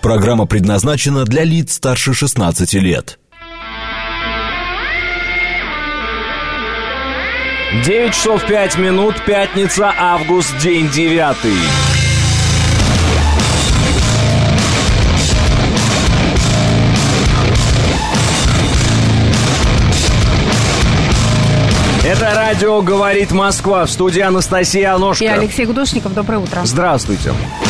Программа предназначена для лиц старше 16 лет. 9 часов 5 минут, пятница, август, день 9. Это радио «Говорит Москва». В студии Анастасия Аношко. И Алексей Гудошников. Доброе утро. Здравствуйте.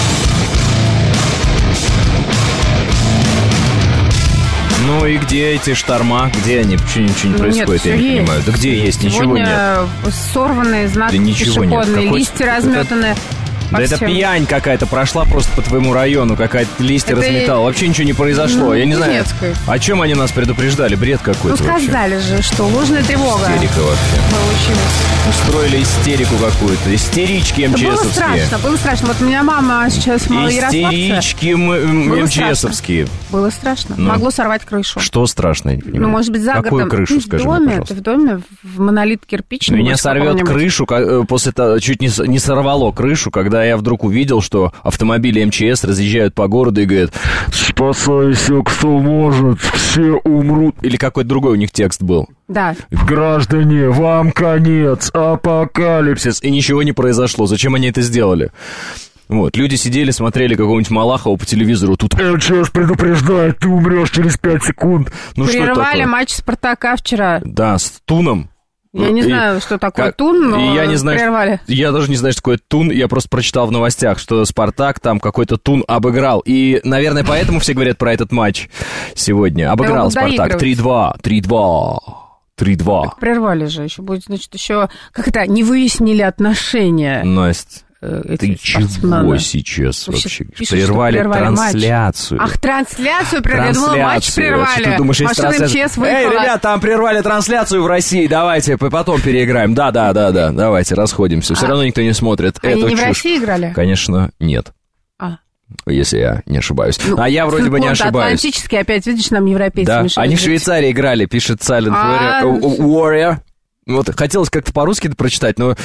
Ну и где эти шторма? Где они? Почему ничего не происходит? Нет, я не есть. понимаю. Да где есть? Ничего нет. Сорванные знаки, да пешеходные, листья разметаны. Да это пьянь какая-то прошла просто по твоему району, какая-то листья разметала. Вообще ничего не произошло. Я не знаю, о чем они нас предупреждали. Бред какой-то. Ну сказали же, что ложная тревога. Истерика вообще. Получилось. Устроили истерику какую-то. Истерички МЧСовские. Было страшно. Вот у меня мама сейчас малоярославца. Истерички МЧСовские. Было страшно. Могло сорвать крышу. Что страшно, я не понимаю. Ну, может быть, за городом. Какую крышу, скажи мне, пожалуйста. Ты в доме, в монолит кирпичный. Меня сорвет крышу, после того, чуть не сорвало крышу, когда я вдруг увидел, что автомобили МЧС разъезжают по городу и говорят: «Спасайся, кто может, все умрут». Или какой-то другой у них текст был. Да. «Граждане, вам конец, апокалипсис». И ничего не произошло. Зачем они это сделали? Вот, люди сидели, смотрели какого-нибудь Малахова по телевизору. Тут МЧС предупреждает, ты умрешь через 5 секунд. Ну, прервали матч Спартака вчера. Да, с Туном. Я не знаю, что такое Тун, но я не знаю, прервали. Я даже не знаю, что такое Тун. Я просто прочитал в новостях, что Спартак там какой-то Тун обыграл. И, наверное, поэтому все говорят про этот матч сегодня. Обыграл Спартак 3-2. 3-2. Так прервали же. Еще будет, значит, еще как-то не выяснили отношения. Настя, ты чего сейчас вообще? Прервали трансляцию. Матч. Ах, трансляцию прервали. Я думала, матч прервали. Ты думаешь, есть трансляция? Эй, ребят, там прервали трансляцию в России. Давайте потом переиграем. Да. Давайте расходимся. Все равно никто не смотрит. Они не в России играли? Конечно, нет. Если я не ошибаюсь. А я вроде бы не ошибаюсь. Атлантический опять, видишь, нам европейцы мешают. Да, они в Швейцарии играли, пишет Silent Warrior. Вот, хотелось как-то по-русски прочитать, но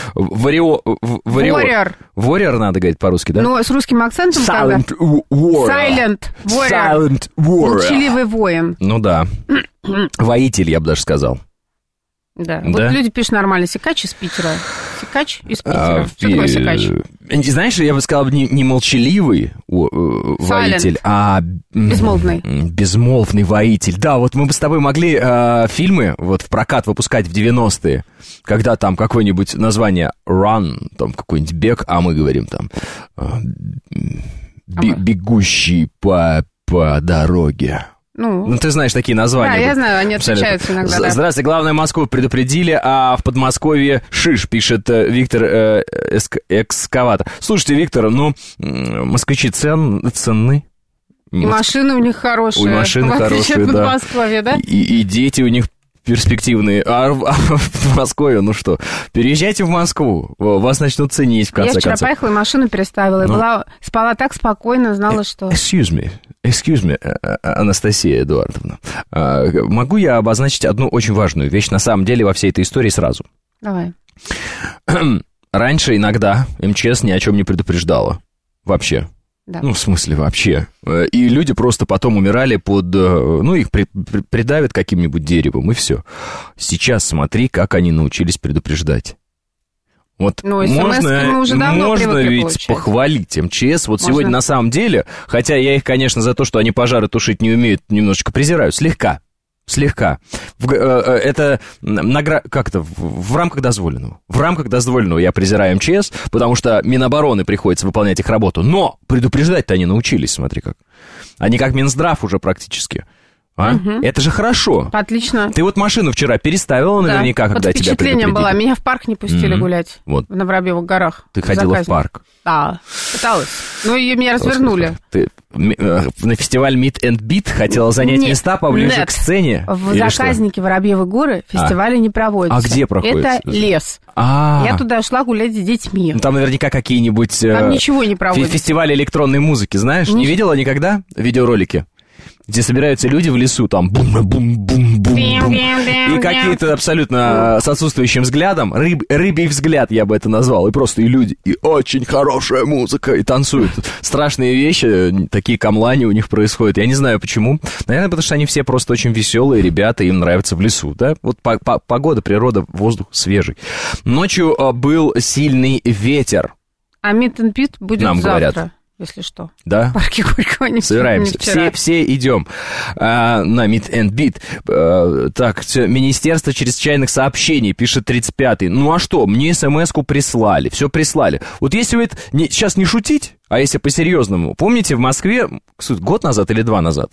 Warrior надо говорить по-русски, да? Ну, с русским акцентом. Silent Warrior. Silent Warrior. Молчаливый воин. Ну да. Воитель, я бы даже сказал. Да. Вот люди пишут нормально. Сикач из Питера. Сикач из Питера. Что такое сикач? Знаешь, я бы сказал, не молчаливый воитель, а... Безмолвный. Безмолвный воитель. Да, вот мы бы с тобой могли фильмы вот в прокат выпускать в 90-е, когда там какое-нибудь название Run, там какой-нибудь бег, а мы говорим там бегущий по дороге. Ну, ты знаешь такие названия. Да, я знаю, они отличаются иногда, да. Здравствуйте, главное, Москву предупредили, а в Подмосковье шиш, пишет Виктор Экскаватор. Слушайте, Виктор, москвичи ценны. И машины у них хорошие. И машины хорошие, да. В Подмосковье, да? И дети у них перспективные. А в Москве, ну что, переезжайте в Москву, вас начнут ценить, в конце концов. Я вчера поехала и машину переставила, и спала так спокойно, знала, что... Excuse me, Анастасия Эдуардовна. Могу я обозначить одну очень важную вещь, на самом деле, во всей этой истории сразу? Давай. Раньше иногда МЧС ни о чем не предупреждала. Вообще. Да. Ну, в смысле, вообще. И люди просто потом умирали их придавят каким-нибудь деревом, и все. Сейчас смотри, как они научились предупреждать. Вот можно ведь похвалить МЧС. Вот можно. Сегодня на самом деле, хотя я их, конечно, за то, что они пожары тушить не умеют, немножечко презираю, слегка. Это как-то в рамках дозволенного. В рамках дозволенного я презираю МЧС, потому что Минобороны приходится выполнять их работу. Но предупреждать-то они научились, смотри как. Они как Минздрав уже практически. Угу. Это же хорошо. Отлично. Ты вот машину вчера переставила наверняка, когда тебя предупредили. Впечатление было. Меня в парк не пустили гулять. Вот. На Воробьевых горах. Ты ходила в парк? Да, пыталась. Ну, и меня развернули. Ты на фестиваль Meet and Beat хотела занять места поближе к сцене? В заказнике Воробьевы горы фестивали не проводятся. А где проходит? Это лес. Я туда шла гулять с детьми. Там наверняка какие-нибудь... Там ничего не проводится. Фестивали электронной музыки, знаешь? Не видела никогда видеоролики? где собираются люди в лесу, там бум-бум-бум-бум-бум, и какие-то абсолютно с отсутствующим взглядом, рыбий взгляд я бы это назвал, и просто и люди, и очень хорошая музыка, и танцуют. Страшные вещи, такие камлани у них происходят. Я не знаю почему. Наверное, потому что они все просто очень веселые ребята, им нравится в лесу, да? Вот погода, природа, воздух свежий. Ночью был сильный ветер. А Meet and Beat будет нам завтра, говорят. Если что. Да? В парке Горького. Собираемся. Все идем на Meet and Beat. Так, Министерство чрезвычайных сообщений, пишет 35-й. Ну а что, мне смс-ку прислали, все прислали. Вот если вы это сейчас не шутить, а если по-серьезному, помните, в Москве, год назад или 2 назад,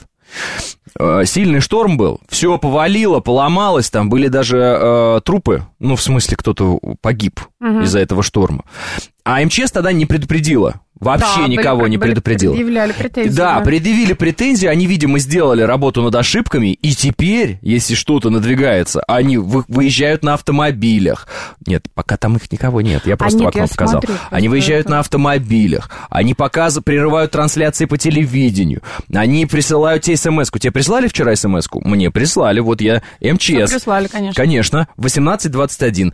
сильный шторм был, все повалило, поломалось, там были даже трупы, ну, в смысле, кто-то погиб из-за этого шторма. А МЧС тогда не предупредила. Вообще никого не предупредила. Предъявляли претензии. Да, предъявили претензии, они, видимо, сделали работу над ошибками, и теперь, если что-то надвигается, они выезжают на автомобилях. Нет, пока там их никого нет, я просто в окно показал. Они выезжают на автомобилях, они прерывают трансляции по телевидению, они присылают тебе смс-ку. Тебе прислали вчера смс-ку? Мне прислали, вот я МЧС. Все прислали, конечно. Конечно, 1821,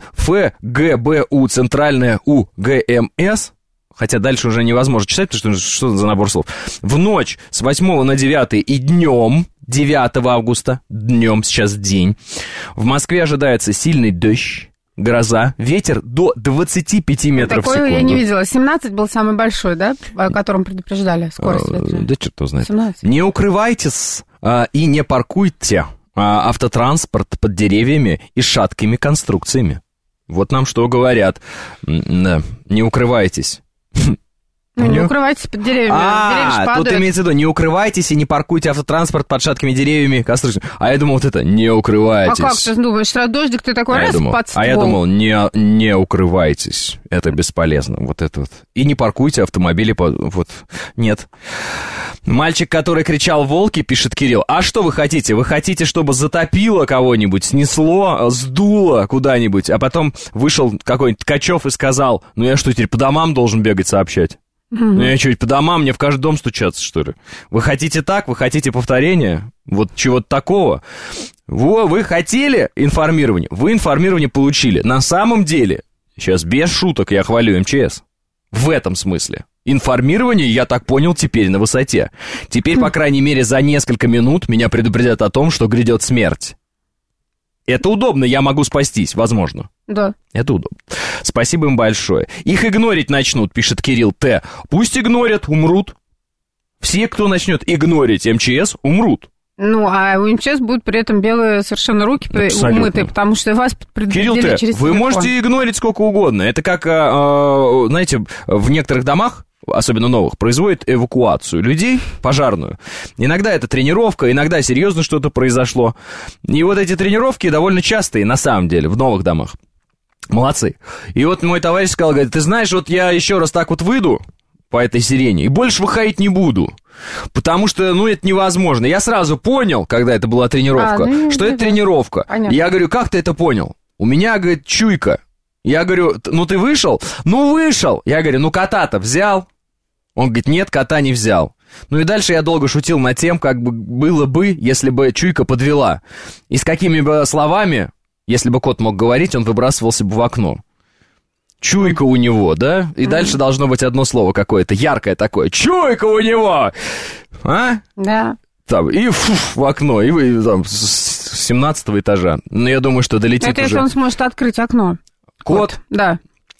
ФГБУ, центральная УГМС. Хотя дальше уже невозможно читать, потому что за набор слов. В ночь с 8 на 9 и днем, 9 августа, днем, сейчас день, в Москве ожидается сильный дождь, гроза, ветер до 25 метров в секунду. Такое я не видела. 17 был самый большой, да, о котором предупреждали скорость ветра? Да черт его знает. 17. Не укрывайтесь и не паркуйте автотранспорт под деревьями и шаткими конструкциями. Вот нам что говорят. Да, не укрывайтесь. Ну, не укрывайтесь под деревьями, деревья же падают. Тут имеется в виду, не укрывайтесь и не паркуйте автотранспорт под шаткими деревьями, конструкциями. А я думал, вот это, не укрывайтесь. А как ты думаешь, сразу дождик, ты такой под ствол? А я думал, не укрывайтесь, это бесполезно, вот это вот. И не паркуйте автомобили вот, нет. Мальчик, который кричал «волки», пишет Кирилл, а что вы хотите? Вы хотите, чтобы затопило кого-нибудь, снесло, сдуло куда-нибудь, а потом вышел какой-нибудь Ткачев и сказал, ну я что, теперь по домам должен бегать сообщать? Ну я что, по домам, мне в каждый дом стучаться, что ли? Вы хотите так? Вы хотите повторения? Вот чего-то такого? Вы хотели информирование? Вы информирование получили. На самом деле, сейчас без шуток я хвалю МЧС. В этом смысле. Информирование, я так понял, теперь на высоте. Теперь, по крайней мере, за несколько минут меня предупредят о том, что грядет смерть. Это удобно, я могу спастись, возможно. Да. Это удобно. Спасибо им большое. Их игнорить начнут, пишет Кирилл Т. Пусть игнорят, умрут. Все, кто начнет игнорить МЧС, умрут. Ну, а у МЧС будут при этом белые совершенно руки умытые, потому что вас предупредили Кирилл Т, через вы телефон. можете игнорить сколько угодно. Это как, знаете, в некоторых домах, особенно новых, производят эвакуацию людей, пожарную. Иногда это тренировка, иногда серьезно что-то произошло. И вот эти тренировки довольно частые, на самом деле, в новых домах. Молодцы. И вот мой товарищ сказал, говорит, ты знаешь, вот я еще раз так вот выйду по этой сирене и больше выходить не буду. Потому что, ну, это невозможно. Я сразу понял, когда это была тренировка, что это тренировка. Понятно. Я говорю, как ты это понял? У меня, говорит, чуйка. Я говорю, ну, ты вышел? Ну, вышел. Я говорю, ну, кота-то взял? Он говорит, нет, кота не взял. Ну и дальше я долго шутил над тем, как бы было бы, если бы чуйка подвела. И с какими бы словами, если бы кот мог говорить, он выбрасывался бы в окно. Чуйка у него, да? И дальше должно быть одно слово какое-то, яркое такое. Чуйка у него! А? Да. Там, и в окно, и вы там с 17-го этажа. Но я думаю, что долетит это уже. если он сможет открыть окно. Кот? Да.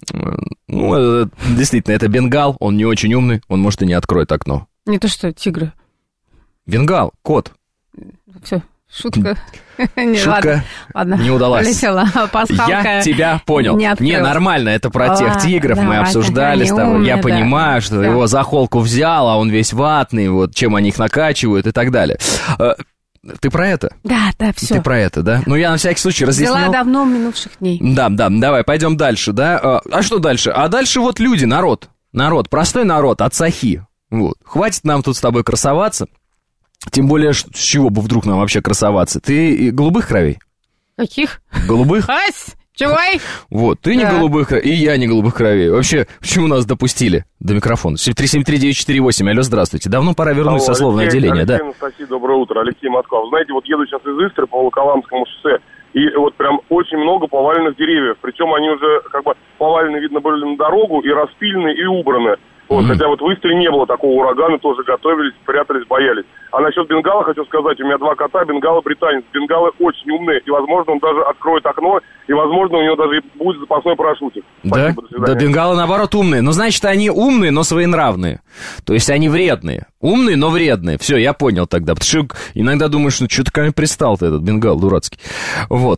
Ну, действительно, это бенгал, он не очень умный, он, может, и не откроет окно. Не то что, тигры. Бенгал, кот. Все, шутка. Шутка ладно, не удалась. Полетела пасхалка. Я тебя понял. Не, нормально, это про тех тигров, мы обсуждали с тобой. Я понимаю, что его за холку взял, а он весь ватный, вот чем они их накачивают и так далее. Ты про это? Да, все. Ты про это, да? Ну, я на всякий случай разъяснил. Дела давно минувших дней. Да, давай, пойдем дальше, да? А что дальше? А дальше вот люди, народ, простой народ, от сахи. Вот. Хватит нам тут с тобой красоваться. Тем более, с чего бы вдруг нам вообще красоваться? Ты голубых кровей? Каких? Голубых? Ась! Чего? Вот, ты не голубых кровей, и я не голубых кровей. Вообще, почему нас допустили до микрофона? 7373948, алло, здравствуйте. Давно пора вернуть сословное отделение, да? Алексей, доброе утро, Алексей, Москва. Вы знаете, вот еду сейчас из Истры по Волоколамскому шоссе, и вот прям очень много поваленных деревьев. Причем они уже как бы повалены, видно, были на дорогу, и распилены, и убраны. Вот, хотя вот в Истре не было такого урагана, тоже готовились, прятались, боялись. А насчет бенгала хочу сказать, у меня 2 кота, бенгал и британец. Бенгалы очень умные, и, возможно, он даже откроет окно, и, возможно, у него даже будет запасной парашютик. Да? Да, бенгалы, наоборот, умные. Но, значит, они умные, но своенравные. То есть они вредные. Умные, но вредные. Все, я понял тогда. Потому что иногда думаешь, ну, что-то ко мне пристал-то этот бенгал дурацкий. Вот.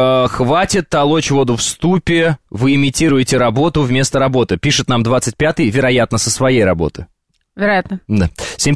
Хватит толочь воду в ступе, вы имитируете работу вместо работы. Пишет нам 25-й, вероятно, со своей работы. Вероятно. Да.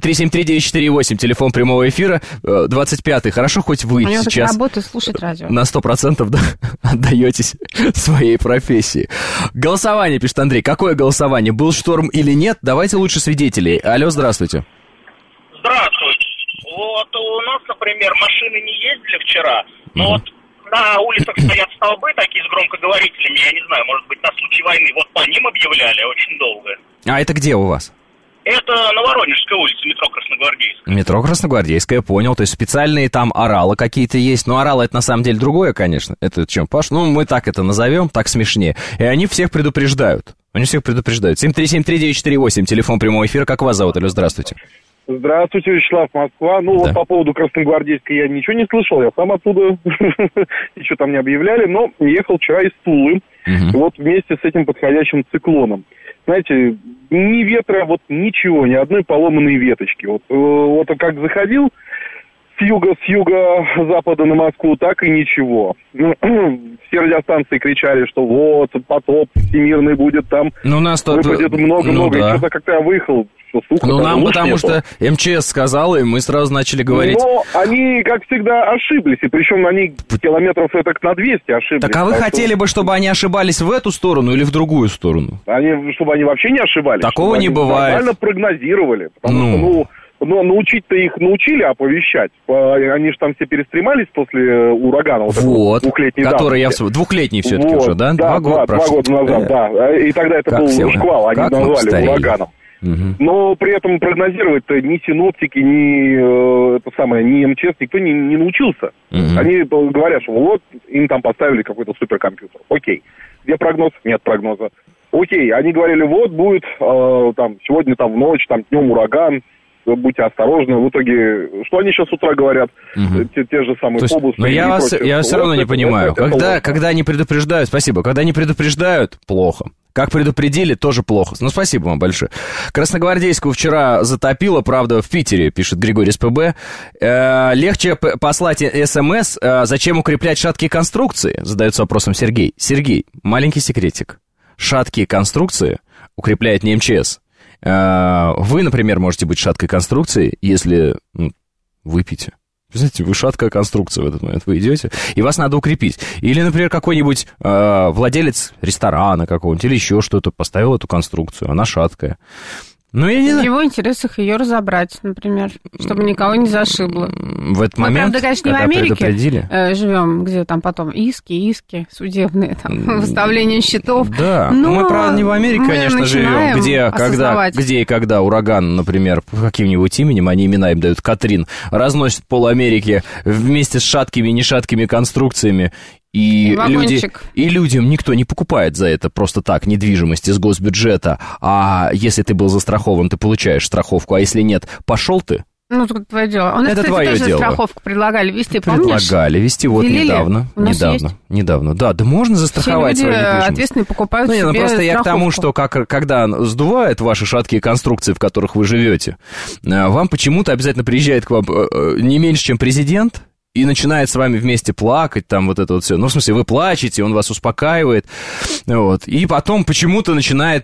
7373948, телефон прямого эфира. 25-й. Хорошо, хоть вы сейчас работа слушать радио. На 100% да, отдаетесь своей профессии. Голосование, пишет Андрей. Какое голосование? Был шторм или нет? Давайте лучше свидетелей. Алло, здравствуйте. Здравствуйте. Вот у нас, например, машины не ездили вчера, но вот на улицах стоят столбы такие с громкоговорителями, я не знаю, может быть, на случай войны. Вот по ним объявляли очень долго. А это где у вас? Это на Воронежской улице, метро Красногвардейская. Метро Красногвардейская, понял. То есть специальные там оралы какие-то есть. Но оралы это на самом деле другое, конечно. Это чем, Паш? Ну, мы так это назовем, так смешнее. И они всех предупреждают. Они всех предупреждают. 7373948, телефон прямого эфира. Как вас зовут? Алло, здравствуйте. Здравствуйте, Вячеслав, Москва. Ну, вот по поводу Красногвардейской я ничего не слышал, я сам оттуда ничего там не объявляли, но ехал вчера из Тулы, вот вместе с этим подходящим циклоном. Знаете, ни ветра, вот ничего, ни одной поломанной веточки. Вот как заходил с юго-запада на Москву, так и ничего. Все радиостанции кричали, что вот, потоп всемирный будет там, ну, у нас тут выпадет много-много, и что-то как-то я выехал. Ну, нам потому что МЧС сказал, и мы сразу начали говорить. Но они, как всегда, ошиблись, и причем они километров так на 200 ошиблись. Так а вы хотели бы, чтобы они ошибались в эту сторону или в другую сторону? Чтобы они вообще не ошибались. Такого не бывает. Нормально прогнозировали, потому что, научить-то их научили оповещать. Они же там все перестремались после урагана. Вот, который двухлетний все-таки уже, да? Да, 2 года назад, да. И тогда это был шквал, они назвали ураганом. Но при этом прогнозировать-то ни синоптики, ни МЧС никто не научился. Они говорят, что вот им там поставили какой-то суперкомпьютер. Окей. Где прогноз? Нет прогноза. Окей. Они говорили, вот будет там сегодня там в ночь, там днем ураган. Будьте осторожны. В итоге, что они сейчас с утра говорят? Те же самые побусы. Но я все равно не понимаю. Когда они предупреждают, спасибо, когда они предупреждают, плохо. Как предупредили, тоже плохо. Ну, спасибо вам большое. Красногвардейскую вчера затопило, правда, в Питере, пишет Григорий СПБ. Легче послать СМС, зачем укреплять шаткие конструкции? Задается вопросом Сергей. Сергей, маленький секретик. Шаткие конструкции укрепляет не МЧС. Вы, например, можете быть шаткой конструкцией, если выпьете. Знаете, вы шаткая конструкция в этот момент, вы идете, и вас надо укрепить. Или, например, какой-нибудь владелец ресторана какого-нибудь или еще что-то поставил эту конструкцию, она шаткая. Ну, я не знаю. В его интересах ее разобрать, например, чтобы никого не зашибло. В этот момент, правда, конечно, не в Америке живем, где там потом иски судебные, там, выставление счетов. Да, но мы, правда, не в Америке, конечно, живем, где и когда ураган, например, по каким-нибудь именем, они имена им дают, Катрин, разносит пол Америки вместе с шаткими и нешаткими конструкциями. И людям никто не покупает за это просто так недвижимость из госбюджета. А если ты был застрахован, ты получаешь страховку, а если нет, пошел ты. Ну, это твое дело. У нас, это кстати, твое тоже дело. Страховку предлагали вести, помнишь? Предлагали вести, вот недавно. Да, можно застраховать свою недвижимость. Все люди ответственные покупают себе просто страховку. Я к тому, что когда сдувает ваши шаткие конструкции, в которых вы живете, вам почему-то обязательно приезжает к вам не меньше, чем президент, и начинает с вами вместе плакать, там вот это вот все. Ну, в смысле, вы плачете, он вас успокаивает, вот. И потом почему-то начинает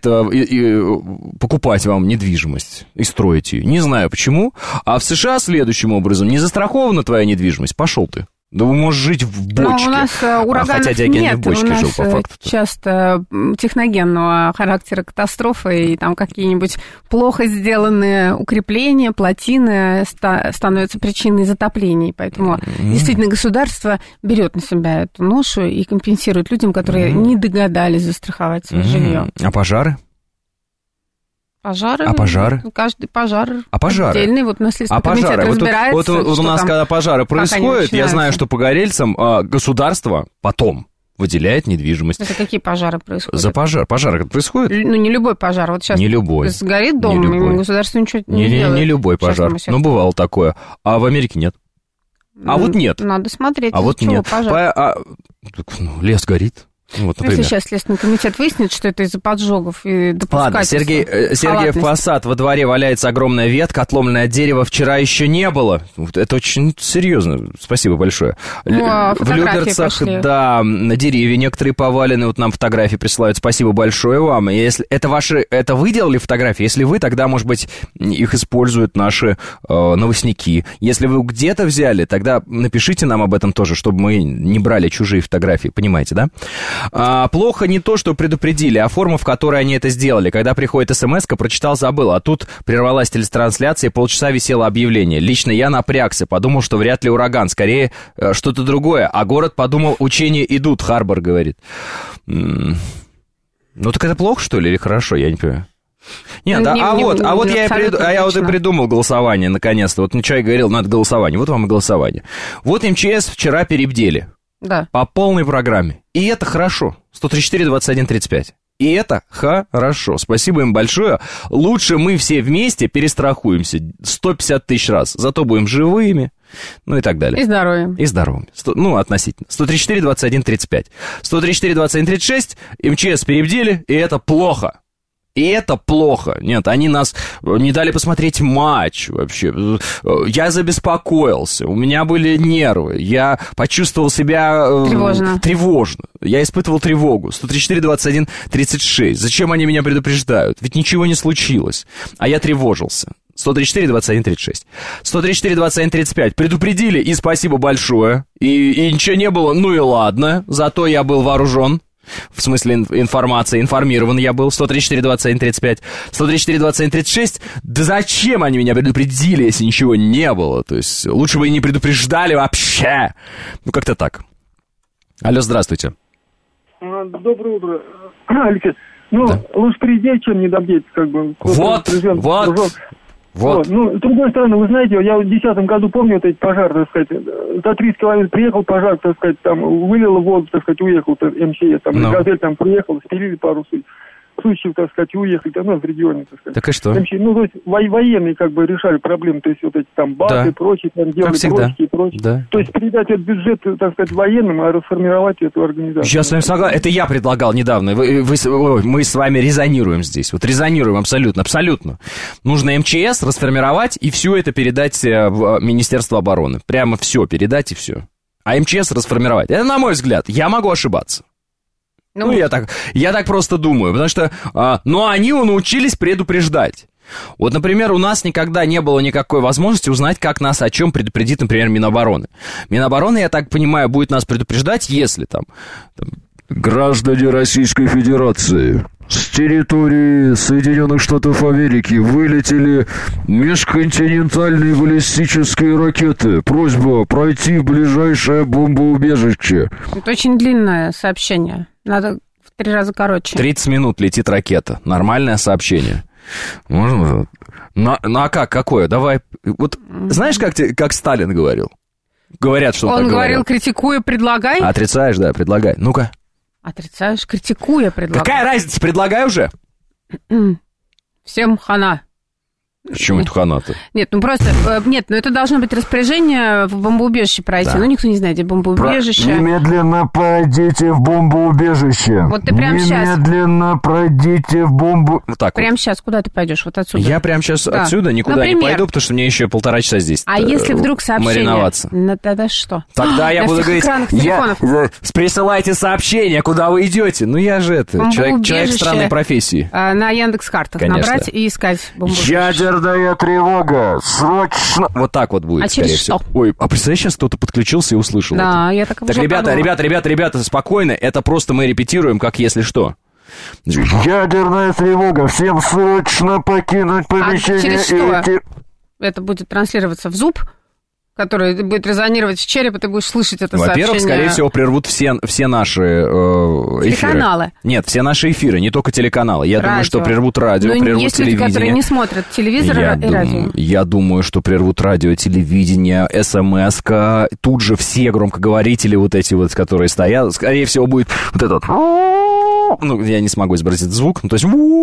покупать вам недвижимость и строить ее. Не знаю почему. А в США следующим образом: не застрахована твоя недвижимость, пошел ты. Да вы можете жить в бочке. Но у нас ураганов хотя Диоген нет, в бочке у нас жил, по факту. Часто техногенного характера катастрофы, и там какие-нибудь плохо сделанные укрепления, плотины становятся причиной затоплений. Поэтому действительно государство берет на себя эту ношу и компенсирует людям, которые не догадались застраховать свое жилье. А пожары? Пожары? А пожары? Каждый пожар пожары? отдельный. Вот у нас Следственный комитет разбирается. Вот у нас, когда пожары происходят, я знаю, что погорельцам государство потом выделяет недвижимость. Это какие пожары происходят? За пожары происходят? Ну, не любой пожар. Вот сейчас не любой. Сгорит дом, и государство ничего не делает. Не любой пожар. Ну, бывало такое. А в Америке нет. А вот нет. Надо смотреть, а вот нет. Пожар. Лес горит. Вот, если сейчас Следственный комитет выяснит, что это из-за поджогов и допускательства. Ладно, Сергей Фасад, во дворе валяется огромная ветка, отломленное от дерева вчера еще не было. Это очень серьезно. Спасибо большое. В Люберцах, да, деревья некоторые повалены. Вот нам фотографии присылают. Спасибо большое вам. Если это вы делали фотографии? Если вы, тогда, может быть, их используют наши новостники. Если вы где-то взяли, тогда напишите нам об этом тоже, чтобы мы не брали чужие фотографии. Понимаете, да? Плохо не то, что предупредили, а форма, в которой они это сделали. Когда приходит смс-ка, прочитал, забыл, а тут прервалась телетрансляция, полчаса висело объявление. Лично я напрягся, подумал, что вряд ли ураган, скорее что-то другое, а город подумал, учения идут, Харбор говорит. Ну так это плохо, что ли, или хорошо, я не понимаю. Нет, я вот и придумал голосование, наконец-то. Вот человек говорил, надо голосование, вот вам и голосование. Вот МЧС вчера перебдели. Да. По полной программе. И это хорошо. 134-21-35. И это хорошо. Спасибо им большое. Лучше мы все вместе перестрахуемся 150 тысяч раз. Зато будем живыми. Ну и так далее. И здоровьем. И здоровьем. Ну, относительно. 134-21-35. 134-21-36. МЧС перебдели, и это плохо. И это плохо. Нет, они нас не дали посмотреть матч вообще. Я забеспокоился, у меня были нервы, я почувствовал себя... Тревожно. Я испытывал тревогу. 134-21-36. Зачем они меня предупреждают? Ведь ничего не случилось. А я тревожился. 134-21-36. 134-21-35. Предупредили, и спасибо большое. И ничего не было, ну и ладно. Зато я был вооружен. В смысле информации, информирован я был. 134-21-35. 134-21-36. Да зачем они меня предупредили, если ничего не было? То есть лучше бы и не предупреждали вообще. Ну, как-то так. Алло, здравствуйте. Доброе утро. Алексей, лучше приезжать, чем не добьеть, как бы. Вот. Ну, с другой стороны, вы знаете, я в 2010 году помню вот эти пожары, так сказать, за 30 километров приехал пожар, так сказать, там, вылило воду, так сказать, уехал МЧС, там, «Газель» там приехал, спилили пару случаев, так сказать, и уехали, там, в регионе, так сказать. Так и что? Ну, то есть военные, как бы, решали проблемы, то есть вот эти там базы и прочее, там, делали броски и прочее. Да. То есть передать этот бюджет, так сказать, военным, а расформировать эту организацию. Сейчас с вами согласен. Это я предлагал недавно. Мы с вами резонируем здесь. Вот резонируем абсолютно. Нужно МЧС расформировать и все это передать в Министерство обороны. Прямо все передать и все. А МЧС расформировать. Это, на мой взгляд, я могу ошибаться. Ну, я так просто думаю, потому что, они научились предупреждать. Вот, например, у нас никогда не было никакой возможности узнать, как нас о чем предупредит, например, Минобороны. Минобороны, я так понимаю, будет нас предупреждать, если там граждане Российской Федерации с территории Соединенных Штатов Америки вылетели межконтинентальные баллистические ракеты. Просьба пройти в ближайшее бомбоубежище. Это очень длинное сообщение. Надо в 3 раза короче. 30 минут летит ракета. Нормальное сообщение. Можно? А какое? Давай. Вот знаешь, как Сталин говорил? Говорят, что он говорил, критикуя, предлагай. Отрицаешь, да, предлагай. Ну-ка. Отрицаешь, критикуя, предлагай. Какая разница? Предлагай уже. Всем хана. Почему это хана-то? Нет, это должно быть распоряжение в бомбоубежище пройти. Да. Никто не знает, где бомбоубежище. Немедленно пройдите в бомбоубежище. Вот ты прямо сейчас. Немедленно пройдите в бомбу... Вот так прямо сейчас куда ты пойдешь? Вот отсюда. Я прямо сейчас отсюда никуда не пойду, потому что мне еще 1,5 часа здесь если вдруг сообщение... мариноваться. Тогда что? Тогда я буду говорить, присылайте сообщение, куда вы идете. Ну, я же человек странной профессии. На Яндекс.Картах набрать и искать бомбоубежище. Ядерная тревога! Срочно! Вот так вот будет, скорее всего. Ой, а представляешь, сейчас кто-то подключился и услышал да, это. Я так ребята, спокойно. Это просто мы репетируем, как если что. Ядерная тревога! Всем срочно покинуть помещение. Через что? Это будет транслироваться в зуб, который будет резонировать в череп, и ты будешь слышать это сообщение. Во-первых, скорее всего, прервут все наши эфиры. Телеканалы. Нет, все наши эфиры, не только телеканалы. Я думаю, что прервут радио, прервут есть телевидение. Люди, которые не смотрят телевизор и радио. Я думаю, что прервут радио, телевидение, СМС-ка. Тут же все громкоговорители вот эти вот, которые стоят. Скорее всего, будет вот этот... Ну, я не смогу изобразить звук. Ну, то есть...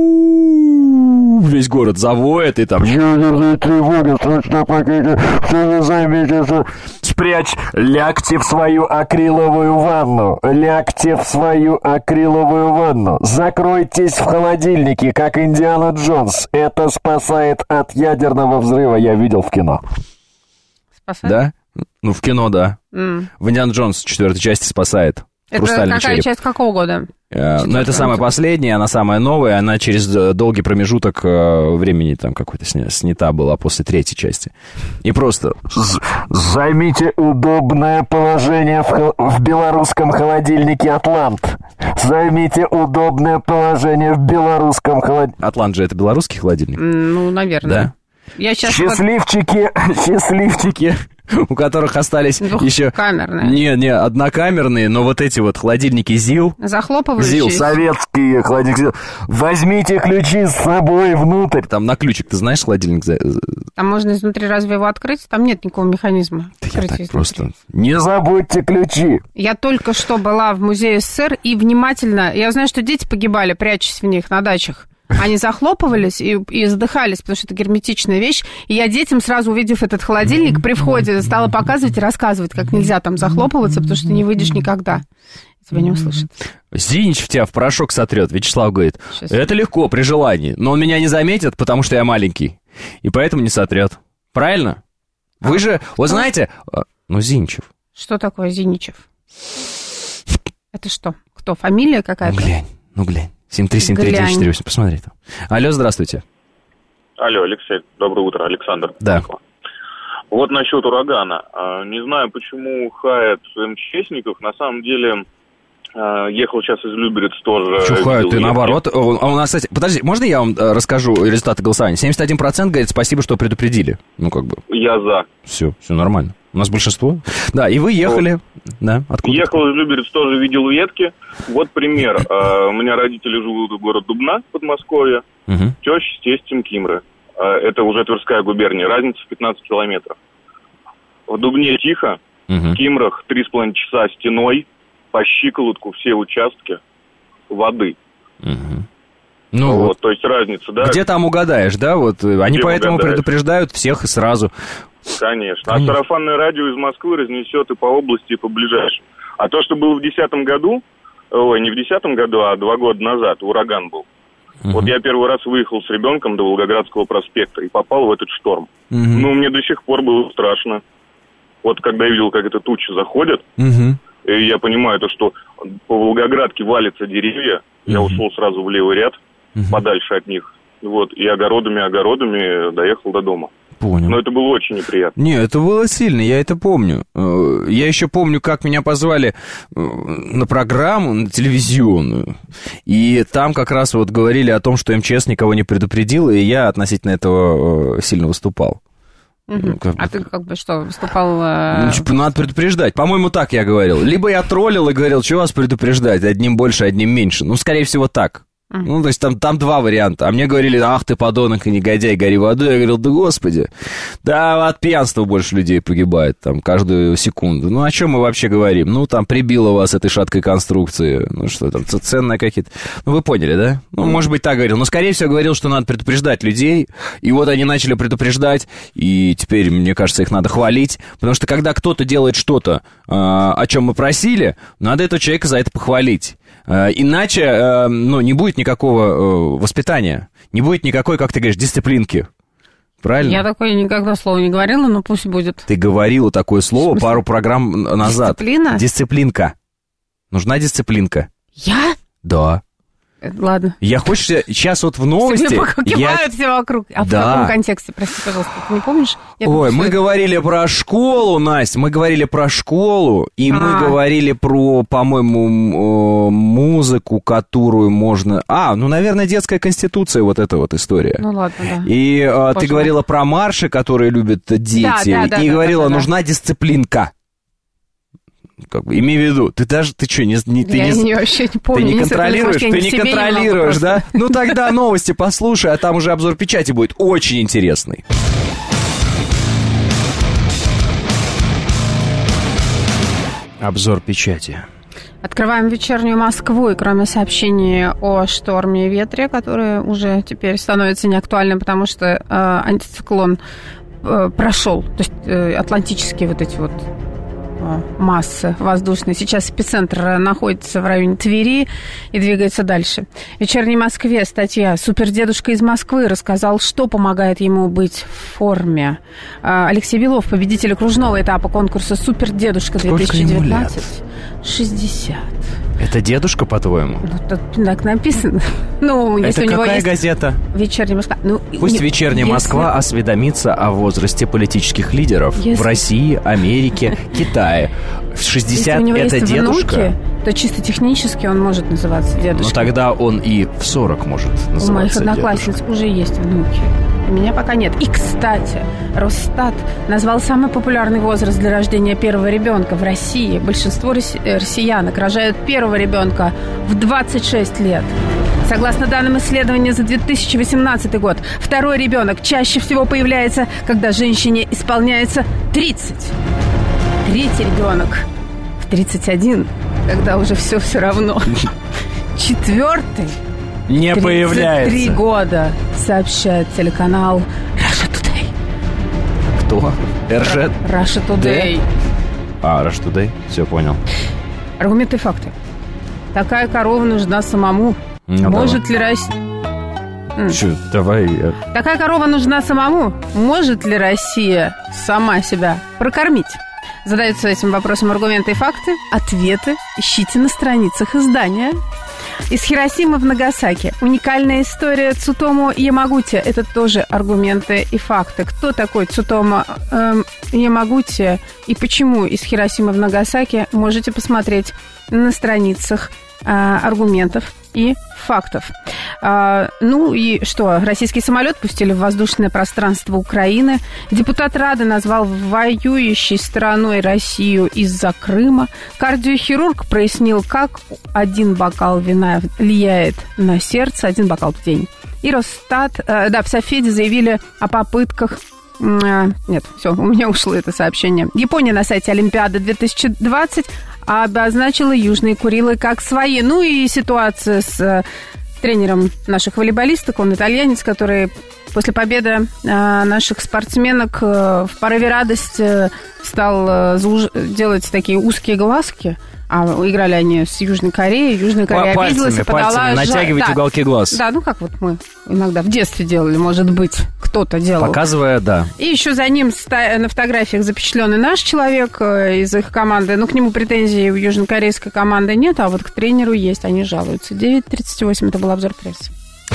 Весь город завоет, и там... Ядерная тревога, срочно покинуть. Все займите. Спрячь, лягте в свою акриловую ванну. Лягте в свою акриловую ванну. Закройтесь в холодильнике, как Индиана Джонс. Это спасает от ядерного взрыва. Я видел в кино. Спасает? Да? Ну, в кино, да. В Индиана Джонс 4-й части спасает. Это какая часть какого года? Ну, это самая последняя, она самая новая, она через долгий промежуток времени там какой-то снята была после 3-й части. И просто... Займите удобное положение в белорусском холодильнике «Атлант». Займите удобное положение в белорусском холодильнике. «Атлант» же это белорусский холодильник? Ну, наверное. Да. Я сейчас счастливчики, у которых остались еще... Двухкамерные. Не, однокамерные, но вот эти вот холодильники ЗИЛ. Захлопывающие. ЗИЛ, советские холодильники. Возьмите ключи с собой внутрь. Там на ключик, ты знаешь, холодильник? Там можно изнутри разве его открыть? Там нет никакого механизма. Да я так просто... Не забудьте ключи. Я только что была в музее СССР и внимательно... Я знаю, что дети погибали, прячась в них на дачах. Они захлопывались и задыхались, потому что это герметичная вещь. И я детям, сразу увидев этот холодильник, при входе стала показывать и рассказывать, как нельзя там захлопываться, потому что не выйдешь никогда. Тебя не услышат. Зинич тебя в порошок сотрет, Вячеслав говорит. Сейчас. Это легко, при желании. Но он меня не заметит, потому что я маленький. И поэтому не сотрет. Правильно? Вы же, вот знаете... Ну, Зиничев. Что такое Зиничев? Это что? Кто? Фамилия какая-то? Ну, глянь. 7373948, посмотри там. Алло, здравствуйте. Алло, Алексей, доброе утро, Александр. Да. Вот насчет урагана. Не знаю, почему хаят МЧСников. На самом деле, ехал сейчас из Люберец тоже. Чё хаят, ты наоборот. А у нас, кстати, подожди, можно я вам расскажу результаты голосования? 71% говорит, спасибо, что предупредили. Ну, как бы. Я за. Все нормально. У нас большинство. Да, и вы ехали. Да, откуда? Ехал из Люберец, тоже видел ветки. Вот пример. У меня родители живут в городе Дубна, Подмосковье. Теща с тестем Кимры. Это уже Тверская губерния. Разница в 15 километров. В Дубне тихо. В Кимрах 3,5 часа стеной. По щиколотку все участки воды. Ну вот, то есть разница, да? Где там угадаешь, да? Вот они поэтому предупреждают всех и сразу. Конечно. А сарафанное радио из Москвы разнесет и по области, и по ближайшим. А то, что было в 2010 году, не в 2010 году, а 2 года назад, ураган был. Вот я первый раз выехал с ребенком до Волгоградского проспекта и попал в этот шторм. Ну, мне до сих пор было страшно. Вот когда я видел, как эта туча заходит, и я понимаю то, что по Волгоградке валятся деревья, я ушел сразу в левый ряд, подальше от них. Вот, и огородами доехал до дома. Понял. Но это было очень неприятно. Не, это было сильно, я это помню. Я еще помню, как меня позвали на программу, на телевизионную, и там как раз вот говорили о том, что МЧС никого не предупредил, и я относительно этого сильно выступал. А ты как бы что, выступал... Надо предупреждать. По-моему, так я говорил. Либо я троллил и говорил, что вас предупреждать, одним больше, одним меньше. Ну, скорее всего, так. Ну, то есть там 2 варианта. А мне говорили, ах ты подонок и негодяй, гори в аду. Я говорил, да господи, да от пьянства больше людей погибает там каждую секунду. Ну, о чем мы вообще говорим? Ну, там прибило вас этой шаткой конструкции. Ну, что там, ценные какие-то... Ну, вы поняли, да? Ну, может быть, так говорил. Но, скорее всего, говорил, что надо предупреждать людей. И вот они начали предупреждать. И теперь, мне кажется, их надо хвалить. Потому что, когда кто-то делает что-то, о чем мы просили, надо этого человека за это похвалить. Иначе, ну, не будет никакого воспитания, не будет никакой, как ты говоришь, дисциплинки. Правильно? Я такое никогда слово не говорила, но пусть будет. Ты говорила такое слово пару программ назад. Дисциплина? Дисциплинка. Нужна дисциплинка. Я? Да. Ладно. Я хочешь, сейчас вот в новости... Тебе покивают все вокруг. А да. В каком контексте, прости, пожалуйста, ты не помнишь? Ой, мы говорили про школу, Настя, мы говорили про школу, и мы говорили про, по-моему, музыку, которую можно... наверное, детская конституция, вот эта вот история. Ну, ладно, да. И ты говорила про марши, которые любят дети, и говорила, нужна дисциплинка. Как бы, имей в виду, ты что, я вообще не помню. Ты не контролируешь, да? Ну тогда новости послушай, а там уже обзор печати будет очень интересный. Обзор печати. Открываем вечернюю Москву, и кроме сообщений о шторме и ветре, которые уже теперь становятся неактуальны, потому что антициклон прошел, то есть атлантические вот эти вот массы воздушные. Сейчас эпицентр находится в районе Твери и двигается дальше. В «Вечерней Москве» статья «Супердедушка из Москвы» рассказал, что помогает ему быть в форме. Алексей Белов, победитель окружного этапа конкурса «Супердедушка 2019». 60. Это дедушка, по-твоему? Ну, так написано. Ну, это если у него какая есть газета? «Вечерняя Москва». Ну, пусть «Вечерняя Москва» осведомится о возрасте политических лидеров в России, Америке, Китае. В 60 если у него это есть дедушка? Внуки, то чисто технически он может называться дедушкой. Но тогда он и в 40 может называться. У моих одноклассниц дедушкой. уже есть внуки. У меня пока нет. И, кстати, Росстат назвал самый популярный возраст для рождения первого ребенка в России. Большинство россиянок рожают первого ребенка в 26 лет. Согласно данным исследования за 2018 год, второй ребенок чаще всего появляется, когда женщине исполняется 30. Третий ребенок в 31, когда уже все равно. Четвертый не появляется. 33 года, сообщает телеканал Russia Today. Кто? РЖ? Russia Today. Russia Today, все понял. Аргументы и факты. Такая корова нужна самому. Может ли Россия... Давай. Такая корова нужна самому. Может ли Россия сама себя прокормить? Задаются этим вопросом аргументы и факты. Ответы ищите на страницах издания. Из Хиросимы в Нагасаки. Уникальная история Цутомо Ямагути. Это тоже аргументы и факты. Кто такой Цутомо Ямагути и почему из Хиросимы в Нагасаки, можете посмотреть на страницах аргументов и фактов. Ну и что? Российский самолет пустили в воздушное пространство Украины. Депутат Рады назвал воюющей страной Россию из-за Крыма. Кардиохирург прояснил, как один бокал вина влияет на сердце. 1 бокал в день. И Росстат, в Софеде заявили о попытках... Нет, все, у меня ушло это сообщение. Япония на сайте Олимпиады 2020 обозначила Южные Курилы как свои. Ну и ситуация с тренером наших волейболисток. Он итальянец, который после победы наших спортсменок в порыве радости стал делать такие узкие глазки. Играли они с Южной Кореей. Южная Корея обиделась и подала... Пальцами натягивать уголки глаз. Да, ну как вот мы иногда в детстве делали, может быть, кто-то делал. Показывая, да. И еще за ним на фотографиях запечатленный наш человек из их команды. Ну, к нему претензий у южнокорейской команды нет, а вот к тренеру есть, они жалуются. 9:38, это был обзор прессы.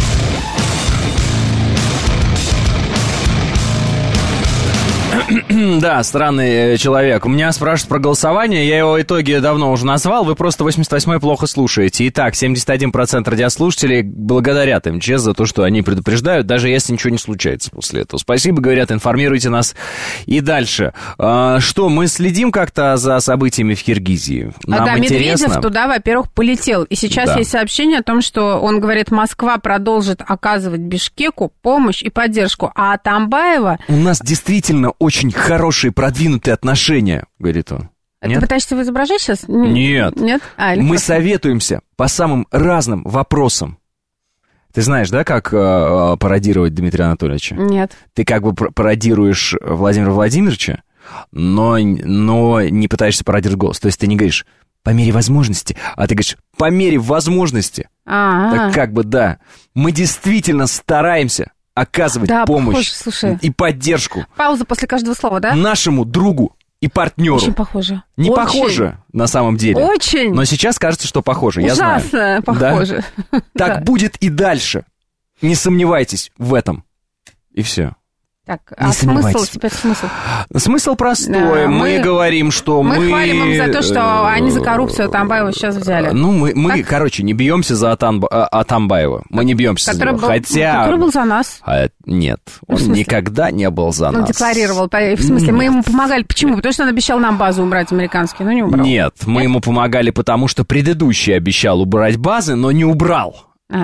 Да, странный человек. У меня спрашивают про голосование, я его итоги давно уже назвал, вы просто 88-й плохо слушаете. Итак, 71% радиослушателей благодарят МЧС за то, что они предупреждают, даже если ничего не случается после этого. Спасибо, говорят, информируйте нас и дальше. Что, мы следим как-то за событиями в Киргизии? Нам да, интересно. Медведев туда, во-первых, полетел. И сейчас есть сообщение о том, что он говорит, Москва продолжит оказывать Бишкеку помощь и поддержку. А Атамбаева... У нас действительно очень хорошие, продвинутые отношения, говорит он. Нет? Ты пытаешься его изображать сейчас? Нет. Нет? Мы советуемся по самым разным вопросам. Ты знаешь, да, как пародировать Дмитрия Анатольевича? Нет. Ты как бы пародируешь Владимира Владимировича, но не пытаешься пародировать голос. То есть ты не говоришь «по мере возможности», а ты говоришь «по мере возможности». Так как бы, да. Мы действительно стараемся оказывать помощь и поддержку. Пауза после каждого слова, да? Нашему другу и партнеру. Очень похоже. Не очень. Похоже на самом деле. Очень. Но сейчас кажется, что похоже. Ужасно я знаю. похоже. Да? Так будет и дальше. Не сомневайтесь в этом. И все. Так, а смысл, теперь смысл? Смысл простой. Да, мы говорим, что мы... Мы хвалим им за то, что они за коррупцию Атамбаева сейчас взяли. Ну, мы короче, не бьемся за Атамбаева. Мы не бьемся за него. Который был за нас. Нет, он никогда не был за нас. Он декларировал. В смысле, мы ему помогали. Почему? Потому что он обещал нам базу убрать американские, но не убрал. Нет, мы ему помогали, потому что предыдущий обещал убрать базы, но не убрал.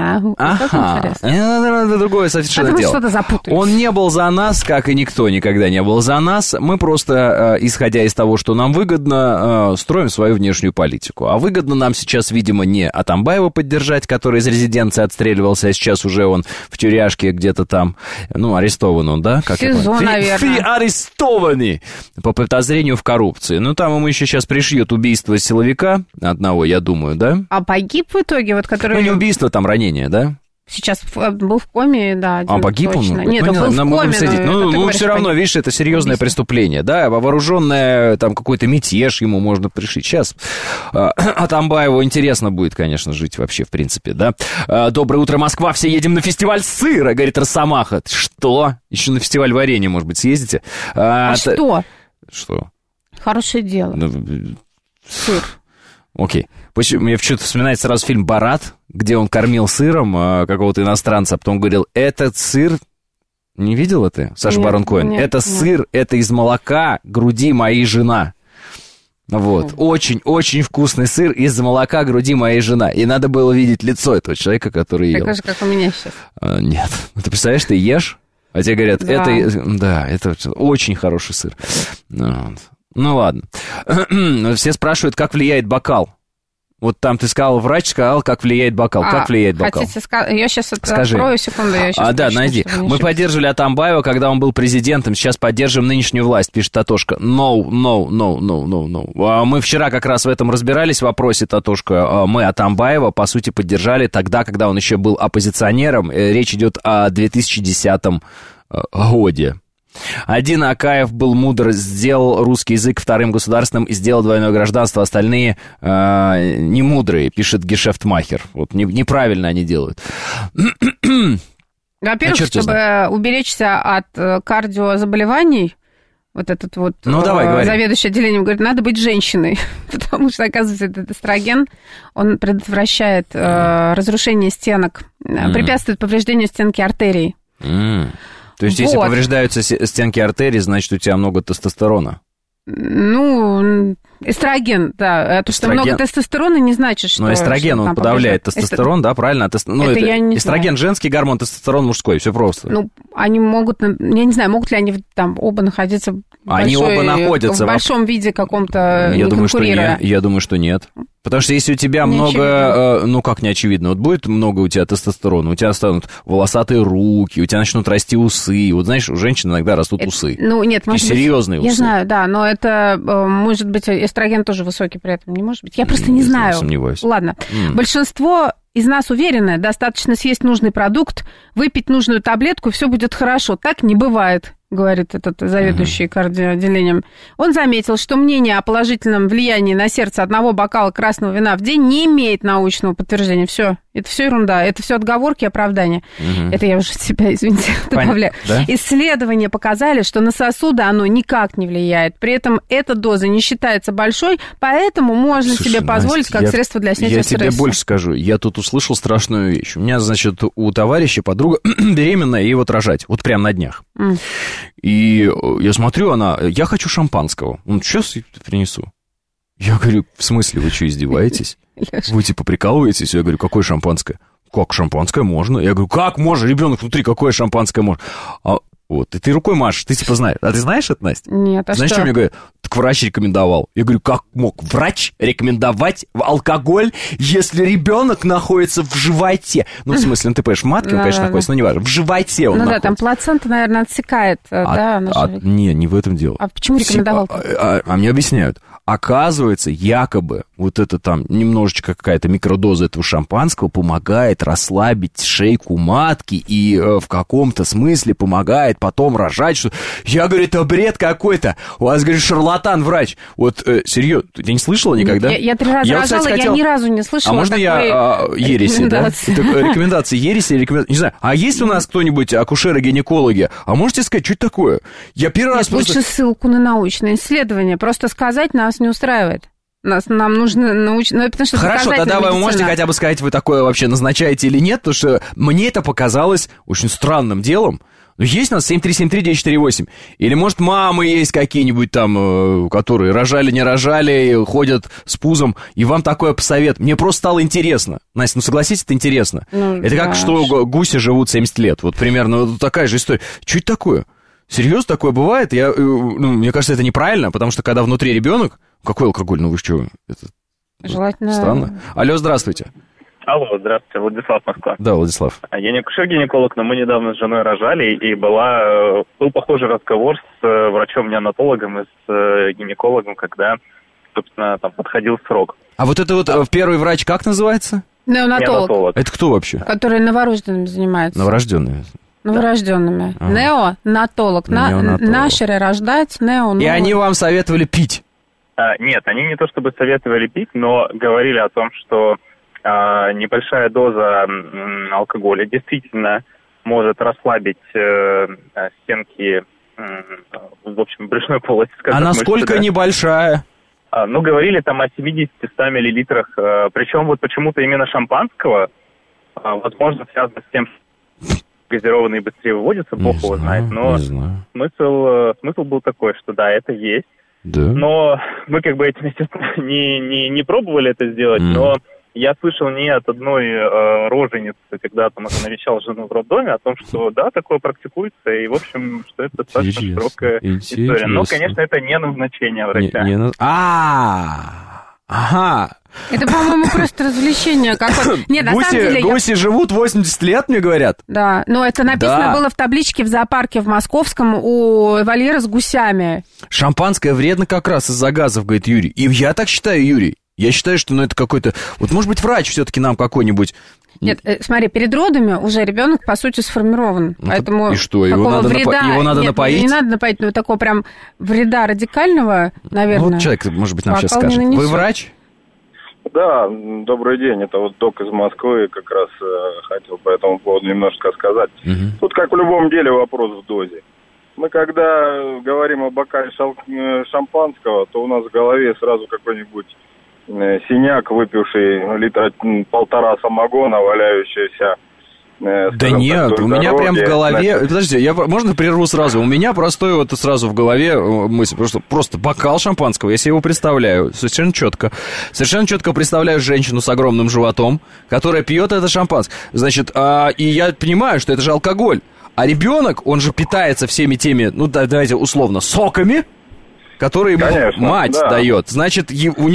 Это другое совершенно дело. Что-то запутались. Он не был за нас, как и никто никогда не был за нас. Мы просто, исходя из того, что нам выгодно, строим свою внешнюю политику. А выгодно нам сейчас, видимо, не Атамбаева поддержать, который из резиденции отстреливался, а сейчас уже он в тюряшке где-то там, арестован он, да? Как СИЗО, наверное. Арестованный по подозрению в коррупции. Там ему еще сейчас пришьют убийство силовика одного, я думаю, да? А погиб в итоге, который... не убийство, там ранение, да? Сейчас был в коме, да. Погиб точно. он? Нет, он был в коме. Но все равно, видишь, это серьезное преступление, да? Вооруженное, там, какой-то мятеж ему можно пришить. Сейчас Атамбаеву интересно будет, конечно, жить вообще, в принципе, да? Доброе утро, Москва, все едем на фестиваль сыра, говорит Росомаха. Что? Еще на фестиваль варенья, может быть, съездите? Что? Что? Хорошее дело. Сыр. Окей. Мне почему-то вспоминается сразу фильм «Борат», где он кормил сыром какого-то иностранца, а потом говорил, этот сыр... Не видела ты, Саша Барон Коэн? Это сыр, это из молока груди моей жена. Очень-очень вкусный сыр из молока груди моей жена. И надо было видеть лицо этого человека, который ел. Такой же, как у меня сейчас. Нет. Ты представляешь, ты ешь, а тебе говорят, это очень хороший сыр. Ладно. Все спрашивают, как влияет бокал. Вот там ты сказал, врач сказал, как влияет бокал. Как влияет бокал? Хотите сказать? Я сейчас открою, секунду. Найди. Мы поддерживали Атамбаева, когда он был президентом. Сейчас поддерживаем нынешнюю власть, пишет Татошка. No. Мы вчера как раз в этом разбирались, в вопросе, Татошка. Мы Атамбаева, по сути, поддержали тогда, когда он еще был оппозиционером. Речь идет о 2010 годе. Один Акаев был мудр, сделал русский язык вторым государственным и сделал двойное гражданство, остальные не мудрые, пишет Гешефтмахер. Неправильно они делают. Во-первых, чтобы уберечься от кардиозаболеваний, заведующий отделением говорит, надо быть женщиной, потому что, оказывается, этот эстроген, он предотвращает разрушение стенок, препятствует повреждению стенки артерий. То есть, если повреждаются стенки артерий, значит, у тебя много тестостерона. Эстроген, да. То, что много тестостерона, не значит, что... Но эстроген, он подавляет тестостерон, да, правильно? Эстроген женский гормон, тестостерон мужской, все просто. Они могут... Я не знаю, могут ли они там оба находиться в большом виде каком-то, не конкурируя. Я думаю, что нет. Потому что если у тебя много, как не очевидно, будет много у тебя тестостерона, у тебя станут волосатые руки, у тебя начнут расти усы. Знаешь, у женщин иногда растут усы. Нет, может быть, серьезные усы. Я знаю, да, но это, может быть, эстроген тоже высокий при этом, не может быть. Я просто не знаю. Я сомневаюсь. Ладно. Большинство из нас уверены, достаточно съесть нужный продукт, выпить нужную таблетку, все будет хорошо. Так не бывает, говорит этот заведующий кардиоотделением. Он заметил, что мнение о положительном влиянии на сердце одного бокала красного вина в день не имеет научного подтверждения. Все, это все ерунда, это все отговорки и оправдания. Это я уже от себя, извините, добавляю. Да? Исследования показали, что на сосуды оно никак не влияет. При этом эта доза не считается большой, поэтому можно себе позволить как средство для снятия стресса. Я тебе больше скажу. Я тут услышал страшную вещь. У меня, значит, у товарища подруга беременная, ей рожать. прямо на днях. И я смотрю, я хочу шампанского. Сейчас принесу. Я говорю, в смысле, вы что, издеваетесь? Вы прикалываетесь? Я говорю, какое шампанское? Как шампанское можно? Я говорю, как можно? Ребенок внутри, какое шампанское можно? И ты рукой машешь, ты знаешь. А ты знаешь это, Настя? Нет, Знаешь, что мне говорят? Так врач рекомендовал. Я говорю, как мог врач рекомендовать алкоголь, если ребенок находится в животе? В смысле, ты понимаешь, в матке он, конечно, находится, но не важно. В животе он находится. Там плацента, наверное, отсекает. Не в этом дело. А почему рекомендовал? А мне объясняют. Оказывается, якобы это там немножечко какая-то микродоза этого шампанского помогает расслабить шейку матки и в каком-то смысле помогает потом рожать. Я говорю, это бред какой-то. У вас, говорит, шарлатаны Натан, врач. Вот, серьезно, ты не слышала никогда? Я 3 раза рожала, я ни разу не слышала. А можно я ереси, да? Рекомендации ереси, не знаю. А есть у нас кто-нибудь акушеры-гинекологи? А можете сказать, что это такое? Я первый раз просто... Лучше ссылку на научное исследование. Просто сказать нас не устраивает. Нам нужно научно... Хорошо, тогда вы можете хотя бы сказать, вы такое вообще назначаете или нет, потому что мне это показалось очень странным делом. Ну, есть у нас 7373948. Или, может, мамы есть какие-нибудь там, которые рожали, не рожали, ходят с пузом, и вам такое посоветуют. Мне просто стало интересно. Настя, ну, согласитесь, это интересно. Ну, это как, что гуси живут 70 лет. Вот примерно вот такая же история. Что это такое? Серьезно, такое бывает? Мне кажется, это неправильно, потому что когда внутри ребенок... Какой алкоголь? Ну, вы что? Это желательно... Странно. Алло, здравствуйте. Алло, здравствуйте, Владислав, Москва. Да, Владислав. Я не акушер-гинеколог, но мы недавно с женой рожали, и был похожий разговор с врачом-неонатологом и с гинекологом, когда, собственно, там подходил срок. А вот это вот первый врач как называется? Неонатолог. Это кто вообще? Который новорожденными занимается. Новорожденными. Новорожденными. Ага. Неонатолог. Нашеры рождать, нео. И они вам советовали пить? Нет, они не то чтобы советовали пить, но говорили о том, что небольшая доза алкоголя действительно может расслабить стенки, в общем, брюшной полости. А насколько небольшая? Ну, говорили там о 70-100 миллилитрах. Причем вот почему-то именно шампанского, возможно, связано с тем, что газированные быстрее выводятся, бог его знает. Но смысл был такой, что да, это есть. Да. Но мы как бы этим, естественно, не пробовали это сделать, но я слышал не от одной роженицы, когда там навещал жену в роддоме, о том, что да, такое практикуется, и, в общем, что это достаточно широкая история. Но, конечно, это не назначение врача. Ага. Это, по-моему, просто развлечение. Нет, на самом деле... Гуси живут 80 лет, мне говорят. Да, но это написано было в табличке в зоопарке в Московском у вольера с гусями. Шампанское вредно как раз из-за газов, говорит Юрий. И я так считаю, Юрий. Я считаю, что это какой-то... Вот, может быть, врач все-таки нам какой-нибудь... Нет, смотри, перед родами уже ребенок, по сути, сформирован. Поэтому и что, его надо напоить? Не надо напоить, но такого прям вреда радикального, наверное... Вот человек, может быть, нам сейчас скажет. Вы врач? Да, добрый день, это вот док из Москвы, как раз хотел по этому поводу немножко сказать. Тут, как в любом деле, вопрос в дозе. Мы когда говорим о бокале шампанского, то у нас в голове сразу какой-нибудь синяк, выпивший литра 1,5 самогона, валяющийся. Да нет, у меня прям в голове... Подождите, можно прерву сразу? У меня простой вот сразу в голове мысль, просто бокал шампанского, я себе его представляю совершенно четко. Совершенно четко представляю женщину с огромным животом, которая пьет это шампанское. Значит, и я понимаю, что это же алкоголь. А ребенок, он же питается всеми теми, ну давайте условно, соками, которые мать дает. Значит,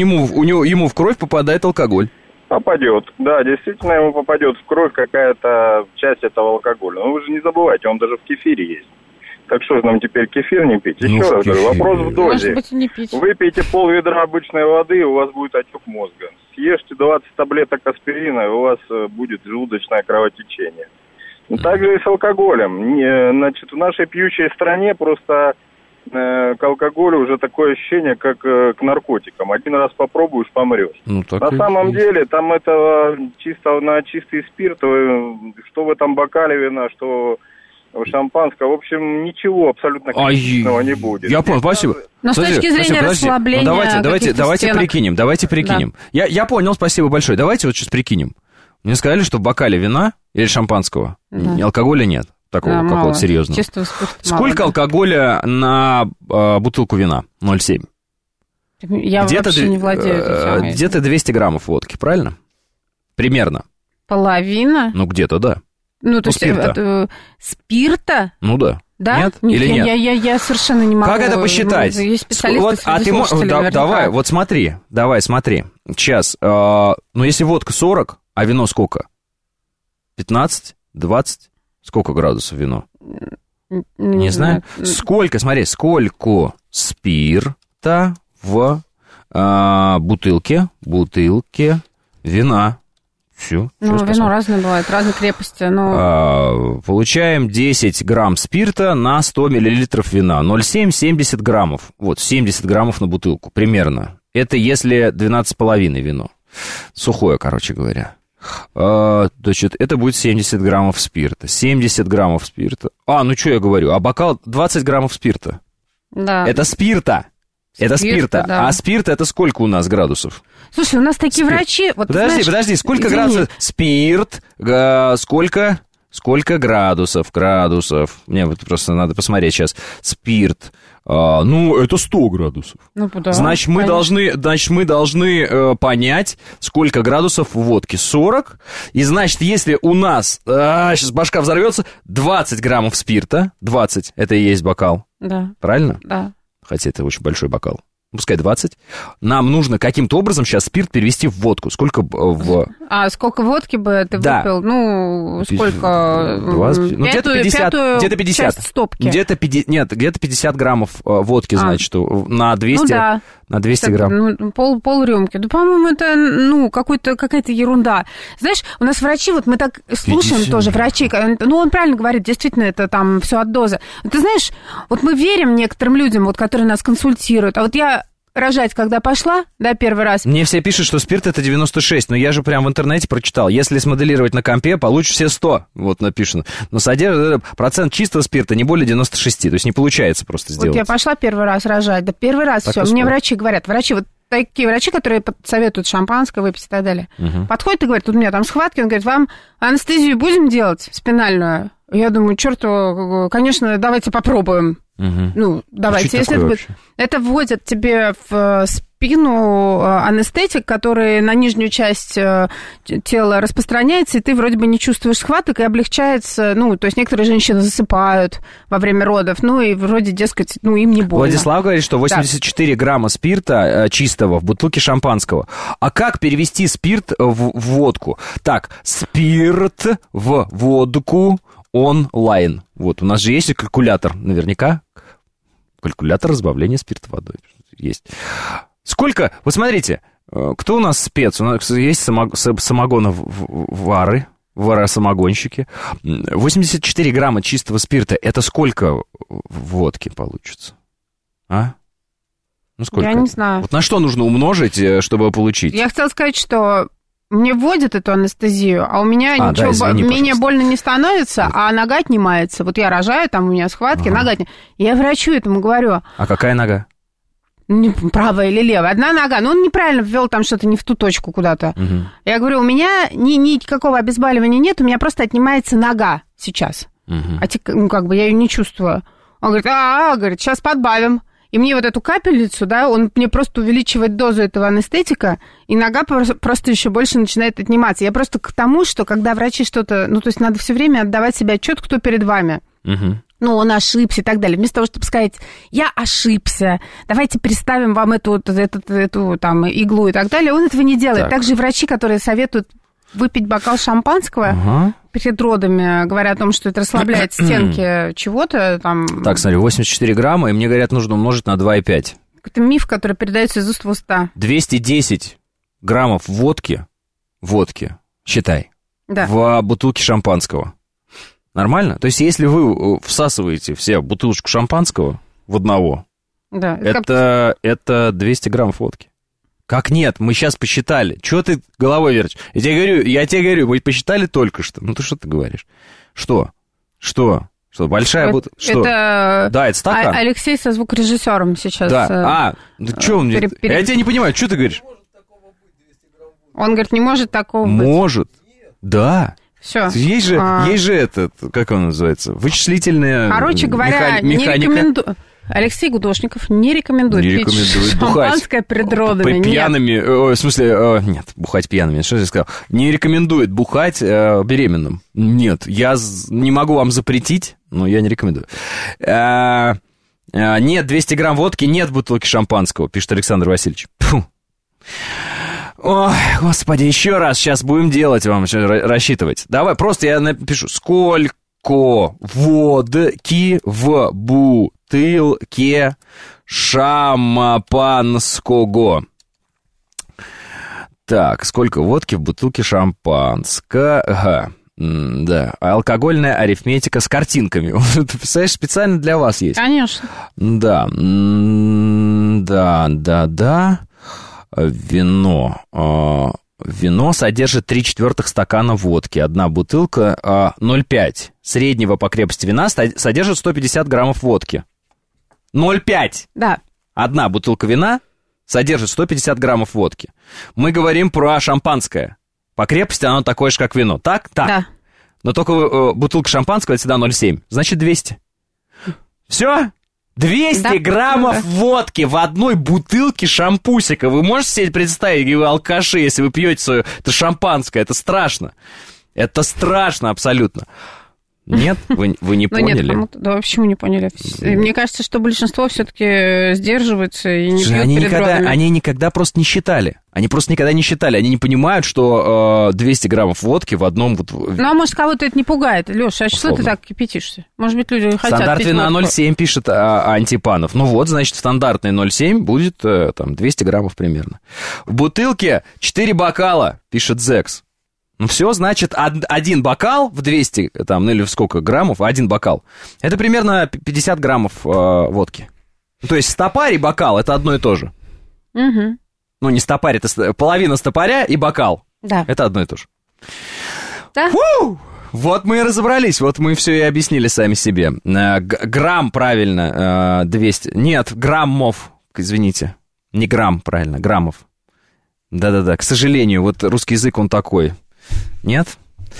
ему в кровь попадает алкоголь. Попадет, да, действительно ему попадет в кровь какая-то часть этого алкоголя. Но вы же не забывайте, он даже в кефире есть. Так что же нам теперь кефир не пить? Еще раз говорю, вопрос в дозе. Выпейте пол-ведра обычной воды, и у вас будет отек мозга. Съешьте 20 таблеток аспирина, и у вас будет желудочное кровотечение. Так же и с алкоголем. Значит, в нашей пьющей стране просто к алкоголю уже такое ощущение, как к наркотикам. Один раз попробуешь, помрешь. На самом деле, там это чистый спирт, что в этом бокале вина, что шампанского, в общем, ничего абсолютно критичного не будет. Я понял, спасибо. Но с точки зрения расслабления... Давайте прикинем. Я понял, спасибо большое. Давайте вот сейчас прикинем. Мне сказали, что в бокале вина или шампанского алкоголя нет. Такого какого-то серьезного. Сколько алкоголя на бутылку вина? 0,7. Я вообще не владею этой темой. Где-то 200 граммов водки, правильно? Примерно. Половина? Ну, где-то, да. Ну, то есть спирта? Ну, да. Да? Нет? Или нет? Я совершенно не могу. Как это посчитать? Есть специалисты давай, вот смотри. Сейчас, если водка 40, а вино сколько? 15? 20? Сколько градусов вино? Не знаю. Сколько спирта в бутылке вина? Все. Вино разное бывает, разной крепости. Но... Получаем 10 грамм спирта на 100 миллилитров вина. 0,7, 70 граммов. Вот, 70 граммов на бутылку примерно. Это если 12,5 вино. Сухое, короче говоря. Значит, это будет 70 граммов спирта. 70 граммов спирта. Что я говорю? А бокал 20 граммов спирта. Да. Это спирта. Это спирта. Да. А спирт это сколько у нас градусов? Слушай, у нас такие врачи... Вот, подожди, сколько градусов? Спирт, сколько градусов? Мне вот просто надо посмотреть сейчас. Спирт, это 100 градусов. Да, значит, мы должны понять, сколько градусов в водке. 40. И, значит, если у нас, сейчас башка взорвется, 20 граммов спирта, 20, это и есть бокал. Да. Правильно? Да. Хотя это очень большой бокал. Пускай 20. Нам нужно каким-то образом сейчас спирт перевести в водку. Сколько сколько водки бы ты выпил? Сколько? 20, где-то 50. Где-то 50. Часть стопки. Где-то 50 граммов водки, значит, на 200, на 200 грамм. Пол-рюмки. Да, по-моему, это какая-то ерунда. Знаешь, у нас врачи, вот мы так слушаем 50. Тоже врачи, он правильно говорит, действительно, это там все от дозы. Ты знаешь, вот мы верим некоторым людям, вот, которые нас консультируют, а вот я рожать, когда пошла, первый раз. Мне все пишут, что спирт это 96, но я же прям в интернете прочитал. Если смоделировать на компе, получишь все 100, вот написано. Но содержит процент чистого спирта не более 96, то есть не получается просто сделать. Вот я пошла первый раз рожать, первый раз так все. Мне врачи говорят, вот такие врачи, которые советуют шампанское выпить и так далее, подходят и говорят, тут у меня там схватки, он говорит, вам анестезию будем делать спинальную? Я думаю, конечно, давайте попробуем. Давайте, если это вводят тебе в спину анестетик, который на нижнюю часть тела распространяется, и ты вроде бы не чувствуешь схваток, и облегчается, то есть некоторые женщины засыпают во время родов, и вроде, дескать, им не больно. Владислав говорит, что 84 грамма спирта чистого в бутылке шампанского. А как перевести спирт в водку? Так, спирт в водку онлайн. Вот, у нас же есть калькулятор, наверняка. Калькулятор разбавления спирта водой есть. Сколько? Вот смотрите, кто у нас спец? У нас есть самогоновары, вара-самогонщики. 84 грамма чистого спирта. Это сколько в водке получится? Сколько? Я не знаю. Вот на что нужно умножить, чтобы получить? Я хотела сказать, что мне вводят эту анестезию, а у меня менее больно не становится, а нога отнимается. Вот я рожаю, там у меня схватки, нога отнимается. Я врачу этому говорю. А какая нога? Правая или левая? Одна нога. Он неправильно ввел там что-то не в ту точку куда-то. Я говорю, у меня никакого обезболивания нет, у меня просто отнимается нога сейчас. Я ее не чувствую. Он говорит, говорит, сейчас подбавим. И мне вот эту капельницу, он мне просто увеличивает дозу этого анестетика, и нога просто еще больше начинает отниматься. Я просто к тому, что когда врачи что-то... то есть надо все время отдавать себе отчет, кто перед вами. Он ошибся и так далее. Вместо того, чтобы сказать, я ошибся, давайте представим вам эту там, иглу и так далее, он этого не делает. Так. Также врачи, которые советуют выпить бокал шампанского перед родами, говоря о том, что это расслабляет стенки чего-то там... Так, смотри, 84 грамма, и мне говорят, нужно умножить на 2,5. Это миф, который передается из уст в уста. 210 граммов водки, считай, в бутылке шампанского. Нормально? То есть, если вы всасываете все бутылочку шампанского в одного, это 200 граммов водки. Как нет? Мы сейчас посчитали. Чего ты головой вертишь? Я тебе говорю, мы посчитали только что. Ты что ты говоришь? Что? Большая бутылка? Что? Это стакан. Алексей со звукорежиссером сейчас. Да. Что он мне... Я тебя не понимаю, что ты говоришь? Он говорит, не может такого быть. Может. Да. Все. Есть же этот, как он называется, вычислительная механика. Не рекомендую. Алексей Гудошников не рекомендует пить шампанское перед родами. Пьяными, в смысле, нет, бухать пьяными, что я сказал? Не рекомендует бухать беременным. Нет, я не могу вам запретить, но я не рекомендую. Нет 200 грамм водки, нет бутылки шампанского, пишет Александр Васильевич. Фу. Ой, господи, еще раз сейчас будем делать вам, рассчитывать. Давай, просто я напишу, сколько водки в бутылке шампанского. Так, сколько водки в бутылке шампанского? Да, алкогольная арифметика с картинками. Ты представляешь, специально для вас есть. Конечно. Да. Вино содержит 3/4 стакана водки. Одна бутылка 0,5. Среднего по крепости вина содержит 150 граммов водки. 0,5. Да. Одна бутылка вина содержит 150 граммов водки. Мы говорим про шампанское. По крепости оно такое же, как вино. Так? Так. Да. Но только бутылка шампанского это всегда 0,7. Значит, 200. Все? 200 граммов водки в одной бутылке шампусика. Вы можете себе представить, вы алкаши, если вы пьете свое это шампанское? Это страшно. Это страшно абсолютно. Нет? Вы не поняли? Нет, да, почему не поняли? Мне кажется, что большинство все-таки сдерживается и не пьет перед родами. Они никогда просто не считали. Они просто никогда не считали. Они не понимают, что 200 граммов водки в одном... Ну, а может, кого-то это не пугает? Леша, а что ты так кипятишься? Может быть, люди хотят стандарт пить вина водку. 0,7 пишет Антипанов. Ну вот, значит, стандартный 0,7 будет там 200 граммов примерно. В бутылке 4 бокала, пишет Зекс. Ну все, значит, один бокал в 200, там, ну или в сколько граммов, один бокал, это примерно 50 граммов водки. То есть стопарь и бокал, это одно и то же. Угу. Ну не стопарь, это половина стопаря и бокал. Да. Это одно и то же. Да? Вот мы и разобрались, вот мы все и объяснили сами себе. Грамм, правильно, 200, нет, граммов, извините, не грамм, правильно, граммов. Да-да-да, к сожалению, вот русский язык, он такой. Нет?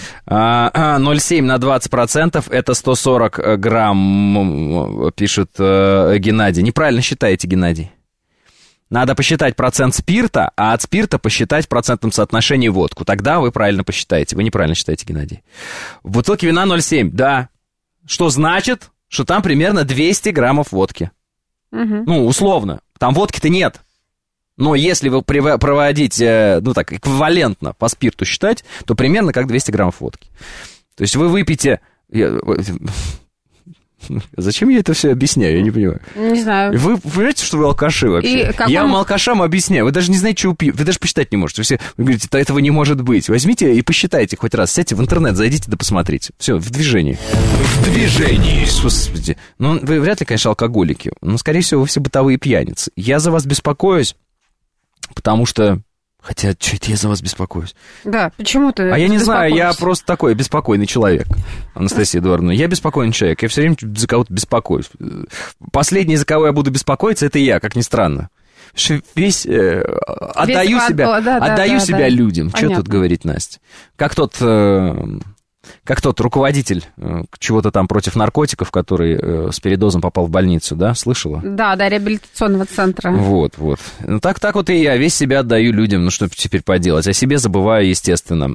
0,7 на 20% это 140 грамм, пишет Геннадий. Неправильно считаете, Геннадий. Надо посчитать процент спирта, а от спирта посчитать в процентном соотношении водку. Тогда вы правильно посчитаете. Вы неправильно считаете, Геннадий. В бутылке вина 0,7, да. Что значит, что там примерно 200 граммов водки. Угу. Ну, условно. Там водки-то нет. Но если вы проводить, ну так, эквивалентно по спирту считать, то примерно как 200 граммов водки. То есть вы выпьете... Зачем я это все объясняю? Я не понимаю. Не знаю. Вы понимаете, что вы алкаши вообще? Я вам алкашам объясняю. Вы даже не знаете, что пьете. Вы даже посчитать не можете. Вы говорите, этого не может быть. Возьмите и посчитайте хоть раз. Сядьте в интернет, зайдите да посмотрите. Все, в движении. В движении. Господи. Ну, вы вряд ли, конечно, алкоголики. Но, скорее всего, вы все бытовые пьяницы. Я за вас беспокоюсь, потому что... Хотя, что это я за вас беспокоюсь? Да, почему ты? А я не знаю, я просто такой беспокойный человек, Анастасия Эдуардовна. Я беспокойный человек, я все время за кого-то беспокоюсь. Последний, за кого я буду беспокоиться, это я, как ни странно. Весь отдаю себя людям. Что тут говорить, Настя? Как тот руководитель чего-то там против наркотиков, который с передозом попал в больницу, да, слышала? Да, реабилитационного центра. Вот. Ну, так вот и я весь себя отдаю людям, ну, что теперь поделать, о себе забываю, естественно.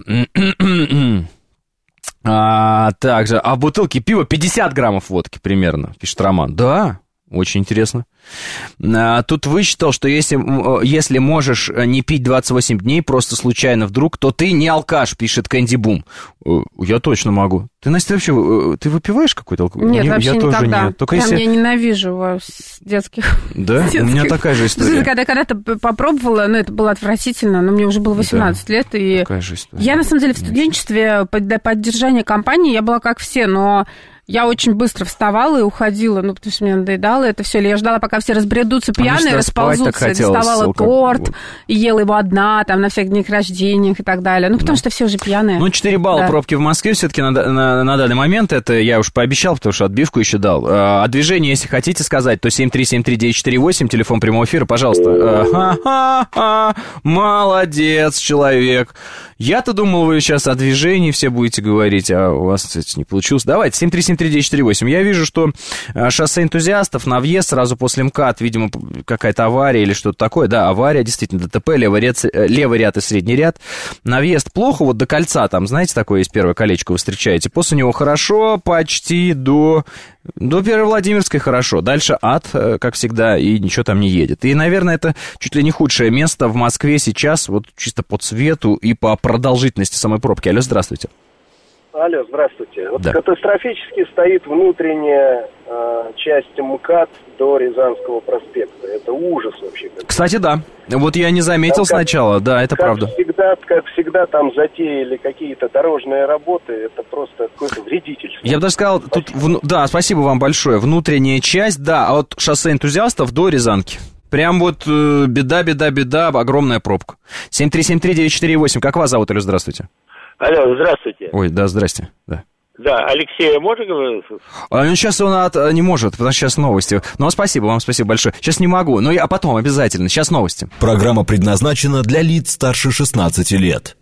Также, в бутылке пива 50 граммов водки примерно, пишет Роман. Да, очень интересно. Тут высчитал, что если можешь не пить 28 дней, просто случайно вдруг, то ты не алкаш, пишет Кэнди Бум. Я точно могу. Ты, Настя, вообще, ты выпиваешь какой-то алкоголь? Нет, вообще я никогда. Тоже нет. Только прям я ненавижу вас детских. Да? У меня такая же история. Когда-то попробовала, это было отвратительно, но мне уже было 18 лет. И такая же история. Я, на самом деле, в студенчестве для поддержания компании я была как все, но... Я очень быстро вставала и уходила, потому что мне надоедало это все. Или я ждала, пока все разбредутся пьяные, расползутся, доставала торт, и ела его одна, там, на всех днях рождениях и так далее. Потому что все уже пьяные. 4 балла пробки в Москве все-таки на данный момент. Это я уж пообещал, потому что отбивку еще дал. А движение, если хотите сказать, то 7373948, телефон прямого эфира, пожалуйста. Молодец, человек. Я-то думал, вы сейчас о движении все будете говорить, а у вас, кстати, не получилось. Давайте, 7373948. Я вижу, что шоссе энтузиастов на въезд сразу после МКАД, видимо, какая-то авария или что-то такое. Да, авария, действительно, ДТП, левый ряд и средний ряд. На въезд плохо, вот до кольца, там, знаете, такое есть первое колечко, вы встречаете. После него хорошо, почти до Первой Владимирской хорошо. Дальше ад, как всегда, и ничего там не едет. И, наверное, это чуть ли не худшее место в Москве сейчас, вот чисто по цвету и по продолжительности самой пробки. Алло, здравствуйте. Алло, здравствуйте. Вот да. Катастрофически стоит внутренняя часть МКАД до Рязанского проспекта. Это ужас вообще. Кстати, да. Вот я не заметил сначала, да, это правда. Как всегда, там затеяли какие-то дорожные работы, это просто какое-то вредительство. Я бы даже сказал, тут, да, спасибо вам большое. Внутренняя часть, да, от шоссе Энтузиастов до Рязанки. Прям вот беда, огромная пробка. 7373948. Как вас зовут, Алло, здравствуйте? Алло, здравствуйте. Ой, да, здрасте, да. Да, Алексей, можно говорить? Сейчас он не может, потому что сейчас новости. Но спасибо, вам спасибо большое. Сейчас не могу, а потом обязательно. Сейчас новости. Программа предназначена для лиц старше 16 лет.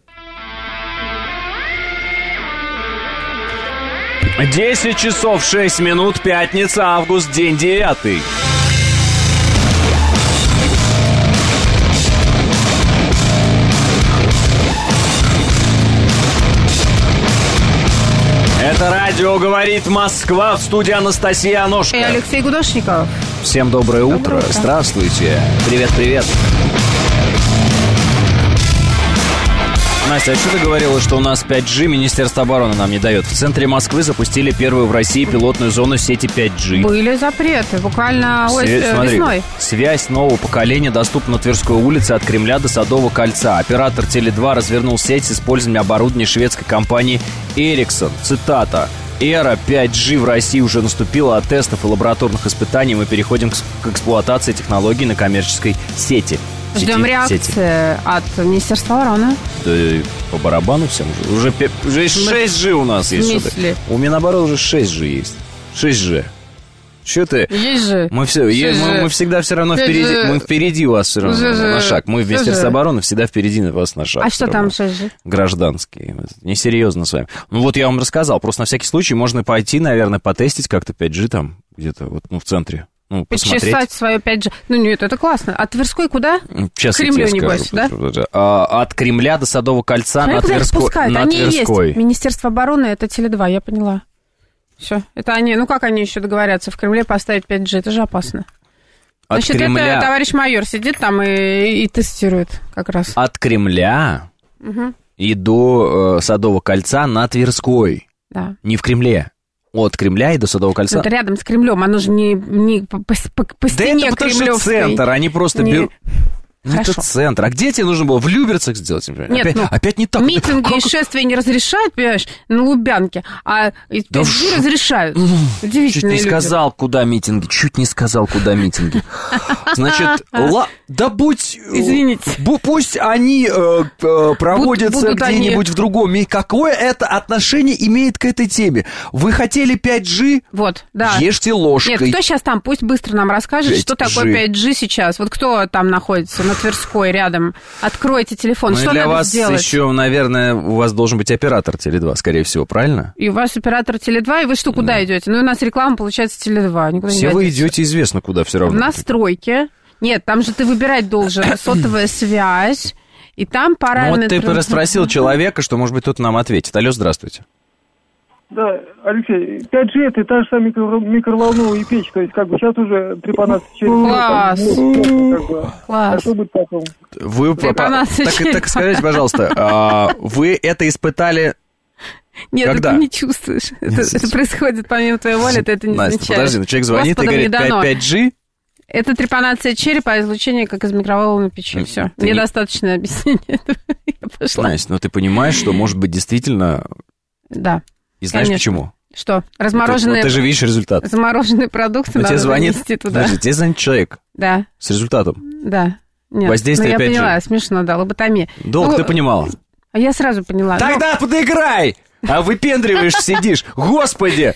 10 часов 6 минут, пятница, август, день 9. Это радио «Говорит Москва», в студии Анастасия Аношко. И Алексей Гудошников. Всем доброе утро. Здравствуйте. Привет. Настя, а что ты говорила, что у нас 5G, Министерство обороны нам не дает? В центре Москвы запустили первую в России пилотную зону сети 5G. Были запреты, буквально весной. Связь нового поколения доступна на Тверской улице от Кремля до Садового кольца. Оператор Теле2 развернул сеть с использованием оборудования шведской компании Ericsson. Цитата. «Эра 5G в России уже наступила, от тестов и лабораторных испытаний мы переходим к эксплуатации технологий на коммерческой сети». Ждем реакции от Министерства обороны. Да по барабану всем уже 6G у нас есть. В смысле? У Минобороны уже 6G есть. 6G. Что ты? Есть же. Мы всегда все равно впереди. Мы впереди вас все равно на шаг. Мы в Министерстве обороны всегда впереди вас на шаг. А что там 6G? Гражданские. Несерьезно с вами. Вот я вам рассказал. Просто на всякий случай можно пойти, наверное, потестить как-то 5G там где-то в центре. Почесать свое 5G. Нет, это классно. От Тверской куда? Сейчас к Кремлю, небось, да? От Кремля до Садового кольца на Тверской. Они есть. Министерство обороны, это Теле2, я поняла. Все. Это они, как они еще договорятся в Кремле поставить 5G? Это же опасно. Значит, это товарищ майор сидит там и тестирует как раз. От Кремля и до Садового кольца на Тверской. Да. Не в Кремле. От Кремля и до Садового кольца. Это рядом с Кремлем, оно же не по стене да это кремлевской. Потому что центр, они просто берут... Хорошо. Это центр. А где тебе нужно было? В Люберцах сделать? Нет, опять не так. Митинги и шествия не разрешают, понимаешь, на Лубянке, а 5G разрешают. Удивительные Чуть не сказал, куда митинги. Значит, да будь... Извините. Пусть они проводятся где-нибудь в другом. И какое это отношение имеет к этой теме? Вы хотели 5G? Вот, да. Ешьте ложкой. Нет, кто сейчас там? Пусть быстро нам расскажет, 5G. Что такое 5G сейчас. Вот кто там находится на Тверской рядом? Откройте телефон. Что для надо вас сделать? еще, наверное, у вас должен быть оператор Теле2, скорее всего, правильно? И у вас оператор Теле2, и вы что, куда идете? У нас реклама, получается, Теле2. Никуда все не вы идете известно куда все равно. В настройке. Нет, там же ты выбирать должен сотовая связь, и там параметры... Вот ты расспросил человека, что, может быть, тот нам ответит. Алло, здравствуйте. Да, Алексей, 5G это та же самая микроволновая печь, то есть сейчас уже трепанация через... Класс! А что будет потом? Вы, так скажите, пожалуйста, вы это испытали... Нет, когда? Ты не чувствуешь. Это происходит помимо твоей воли, ты это не замечаешь. Настя, подожди, человек звонит и говорит 5G... Это трепанация черепа, излучение, как из микроволновой печи. Все. Недостаточное объяснение. Я пошла. Настя, ты понимаешь, что, может быть, действительно... Да. И знаешь почему? Что? Размороженные... Ты же видишь результат. Замороженные продукты надо занести туда. Подожди, тебе звонит человек. Да. С результатом. Да. Нет. Воздействие 5G. Я поняла, смешно, да, лоботомия. Долг ты понимала. А я сразу поняла. Тогда подыграй! А выпендриваешь, сидишь. Господи!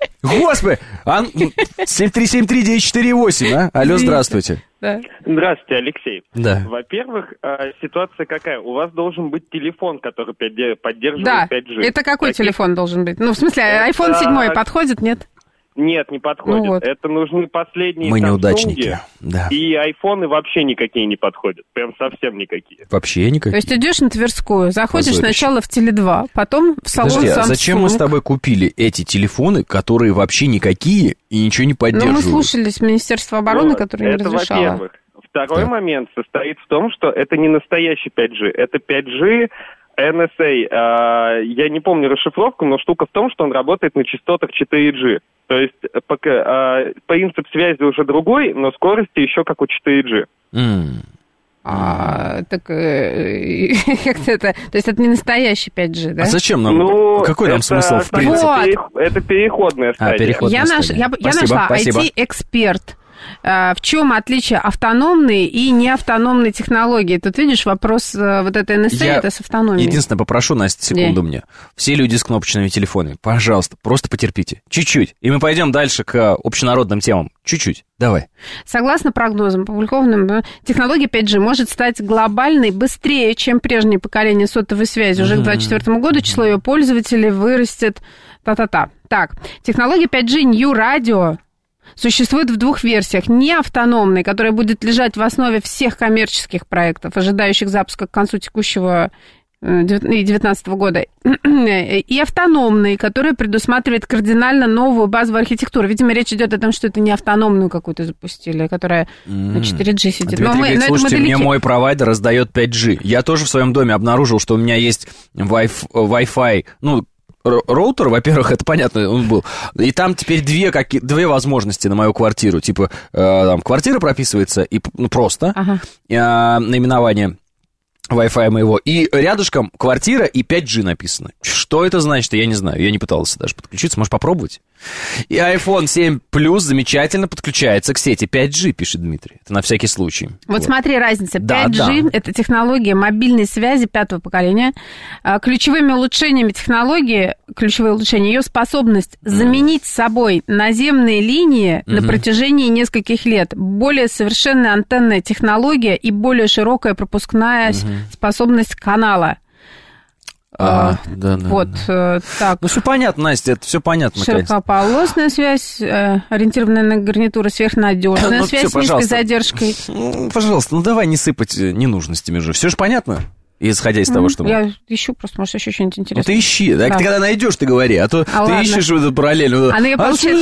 7373948, а? Алло, здравствуйте. Да. Здравствуйте, Алексей. Да. Во-первых, ситуация какая? У вас должен быть телефон, который поддерживает 5G. Да, это какой телефон должен быть? В смысле, iPhone 7 подходит, нет? Нет, не подходит. Это нужны последние Мы неудачники. Да. И айфоны вообще никакие не подходят. Прям совсем никакие. Вообще никакие? То есть идешь на Тверскую, заходишь сначала в Теле2, потом в салон Samsung. А зачем мы с тобой купили эти телефоны, которые вообще никакие и ничего не поддерживают? Мы слушались Министерства обороны, которое не разрешало. Во-первых. Второй момент состоит в том, что это не настоящий 5G. Это 5G... NSA, я не помню расшифровку, но штука в том, что он работает на частотах 4G. То есть принцип связи уже другой, но скорости еще как у 4G. Так как-то это... То есть это не настоящий 5G, да? А зачем нам? Какой нам смысл в принципе? Это переходная стадия. Я нашла IT-эксперт. В чем отличие автономной и неавтономной технологии? Тут видишь, вопрос вот этой NSA, это с автономией. Единственное, попрошу, Настя, секунду мне. Все люди с кнопочными телефонами, пожалуйста, просто потерпите. Чуть-чуть. И мы пойдем дальше к общенародным темам. Чуть-чуть. Давай. Согласно прогнозам, опубликованным, технология 5G может стать глобальной быстрее, чем прежнее поколение сотовой связи. Уже к 2024 году число ее пользователей вырастет Так, технология 5G New Radio существует в двух версиях. Не автономной, которая будет лежать в основе всех коммерческих проектов, ожидающих запуска к концу текущего 2019 года, и автономной, которая предусматривает кардинально новую базовую архитектуру. Видимо, речь идет о том, что это не автономную какую-то запустили, которая на 4G сидит. Дмитрий, слушайте, мне мой провайдер раздает 5G. Я тоже в своем доме обнаружил, что у меня есть Wi-Fi, роутер, во-первых, это понятно, он был. И там теперь две возможности на мою квартиру. Типа, там квартира прописывается, и просто наименование Wi-Fi моего. И рядышком квартира и 5G написано. Что это значит, я не знаю. Я не пытался даже подключиться. Можешь попробовать? И iPhone 7 Plus замечательно подключается к сети 5G, пишет Дмитрий. Это на всякий случай. Вот смотри, разница. 5G – это технология мобильной связи 5-го поколения. Ключевыми улучшениями технологии, ключевое улучшение, ее способность заменить собой наземные линии на протяжении нескольких лет. Более совершенная антенная технология и более широкая пропускная способность канала. Так. Ну, все понятно, Настя, это все понятно. Широкополосная связь, ориентированная на гарнитуру, сверхнадежная связь с низкой задержкой. Пожалуйста, давай не сыпать ненужностями же. Все же понятно? Исходя из того, что... Я ищу, просто, может, еще что-нибудь интересное. Ты ищи, да? Ты когда найдешь, ты говори, а то ты ищешь в эту параллель. А я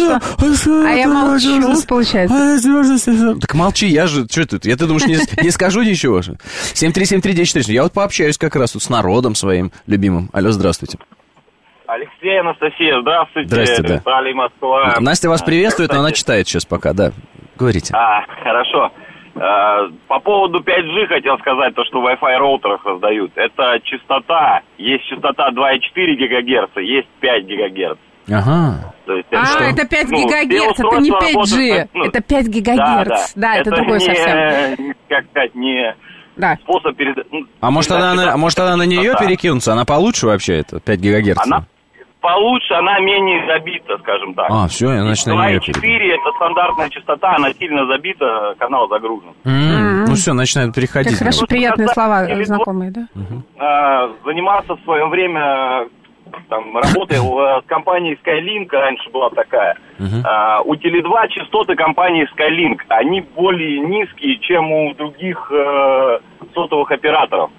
молчу, получается. Так молчи, я же... Что ты думаешь, не скажу ничего? 7373948. Я вот пообщаюсь как раз тут с народом своим любимым. Алло, здравствуйте. Алексей, Анастасия, здравствуйте. Здравствуйте, Виталий, Москва. Настя вас приветствует, но она читает сейчас пока, да. Говорите. Хорошо. По поводу 5G хотел сказать, то, что в Wi-Fi роутерах раздают. Это частота. Есть частота 2,4 ГГц, есть 5 ГГц. Ага. То есть это 5 ГГц, это не 5G, это 5 ГГц. Да, это другой совсем. Как сказать, не способ передачи. А может она на нее перекинуться? Она получше вообще, это 5 ГГц? Она получше, она менее забита, скажем так. Все, я начну на нее 2,4 это стандартная частота, она сильно забита, канал загружен. Ну все, начинают переходить. Как хорошо, приятные слова знакомые, да? Заниматься в свое время, работал с компанией Skylink, раньше была такая. У Теле2 частоты компании Skylink, они более низкие, чем у других сотовых операторов.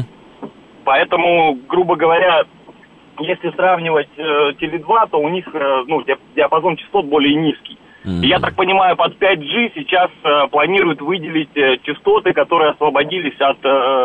Поэтому, грубо говоря, если сравнивать Теле2, то у них диапазон частот более низкий. И я так понимаю, под 5G сейчас планируют выделить частоты, которые освободились от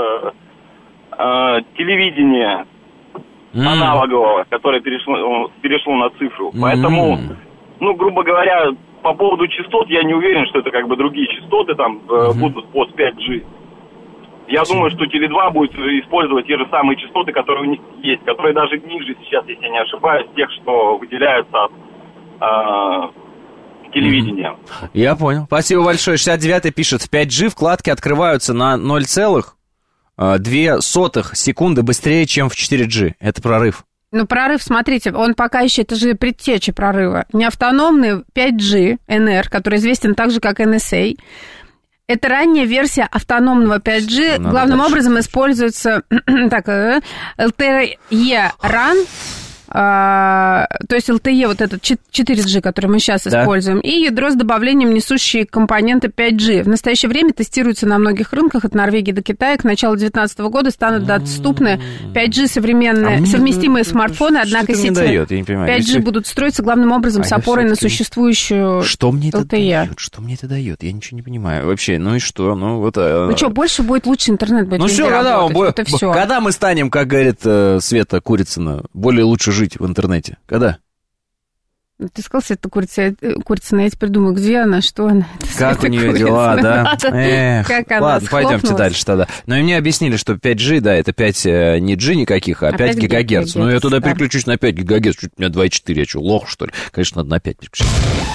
телевидения аналогового, которое перешло на цифру. Поэтому, грубо говоря, по поводу частот, я не уверен, что это другие частоты будут под 5G. Я думаю, что Теле2 будет использовать те же самые частоты, которые у них есть, которые даже ниже сейчас, если я не ошибаюсь, тех, что выделяются от телевидения. Я понял. Спасибо большое. 69-й пишет, в 5G вкладки открываются на 0,2 секунды быстрее, чем в 4G. Это прорыв. Прорыв, смотрите, он пока еще, это же предтеча прорыва. Неавтономный 5G, NR, который известен так же, как NSA, это ранняя версия автономного 5G. Главным образом используется LTE-RAN, то есть LTE, вот этот 4G, который мы сейчас используем, и ядро с добавлением несущие компоненты 5G. В настоящее время тестируется на многих рынках, от Норвегии до Китая. К началу 2019 года станут доступны 5G совместимые смартфоны, однако сети 5G будут строиться главным образом с опорой на существующую LTE. Что мне это дает? Я ничего не понимаю. Вообще, ну и что? Ну что, больше будет, лучше интернет будет. Ну все, когда мы станем, как говорит Света Курицына, более лучше жить в интернете? Когда? Ты сказал, Света Курицына, я теперь думаю, где она, что она? Как у нее дела, да? Ладно, пойдемте дальше тогда. Но мне объяснили, что 5G, да, это 5 не G никаких, а 5 гигагерц. Ну, я туда переключусь на 5 гигагерц, чуть у меня 2,4, я что, лох, что ли? Конечно, надо на 5 переключить.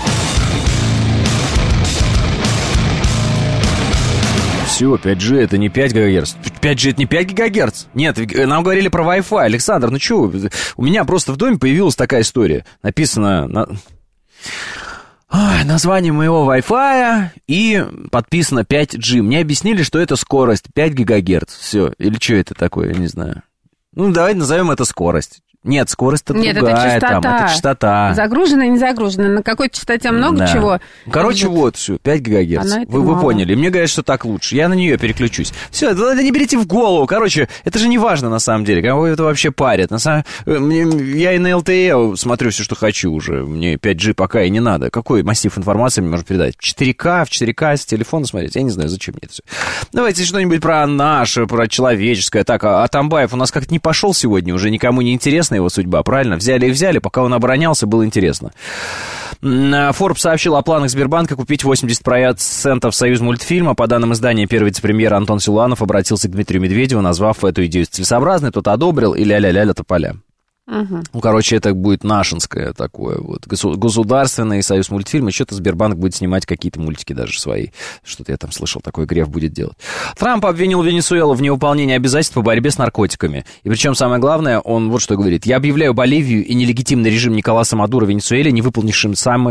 Все, 5G это не 5 ГГц. 5G это не 5 ГГц. Нет, нам говорили про Wi-Fi. Александр, ну что, у меня просто в доме появилась такая история. Написано название моего Wi-Fi и подписано 5G. Мне объяснили, что это скорость 5 ГГц. Все, или что это такое, я не знаю. Ну, давайте назовем это скорость. Нет, скорость-то другая, это частота. Загружена и не загружена. На какой частоте много чего. Короче, вот, все, 5 ГГц. Вы поняли. Мне говорят, что так лучше. Я на нее переключусь. Все, это не берите в голову. Короче, это же не важно на самом деле. Кого это вообще парит? Я и на LTE смотрю все, что хочу уже. Мне 5G пока и не надо. Какой массив информации мне можно передать? В 4К с телефона смотреть? Я не знаю, зачем мне это все. Давайте что-нибудь про наше, про человеческое. Так, Атамбаев у нас как-то не пошел сегодня. Уже никому не интересно его судьба, правильно? Взяли, пока он оборонялся, было интересно. Forbes сообщил о планах Сбербанка купить 80% Союзмультфильма. По данным издания, первый вице-премьер Антон Силуанов обратился к Дмитрию Медведеву, назвав эту идею целесообразной, тот одобрил, и ля-ля-ля-ля тополя. Ну, короче, это будет нашинское такое вот. Государственный Союзмультфильм, и что-то Сбербанк будет снимать какие-то мультики даже свои. Что-то я там слышал, такой греф будет делать. Трамп обвинил Венесуэлу в невыполнении обязательств по борьбе с наркотиками. И причем самое главное, он вот что говорит. Я объявляю Боливию и нелегитимный режим Николаса Мадуро в Венесуэле не выполнившими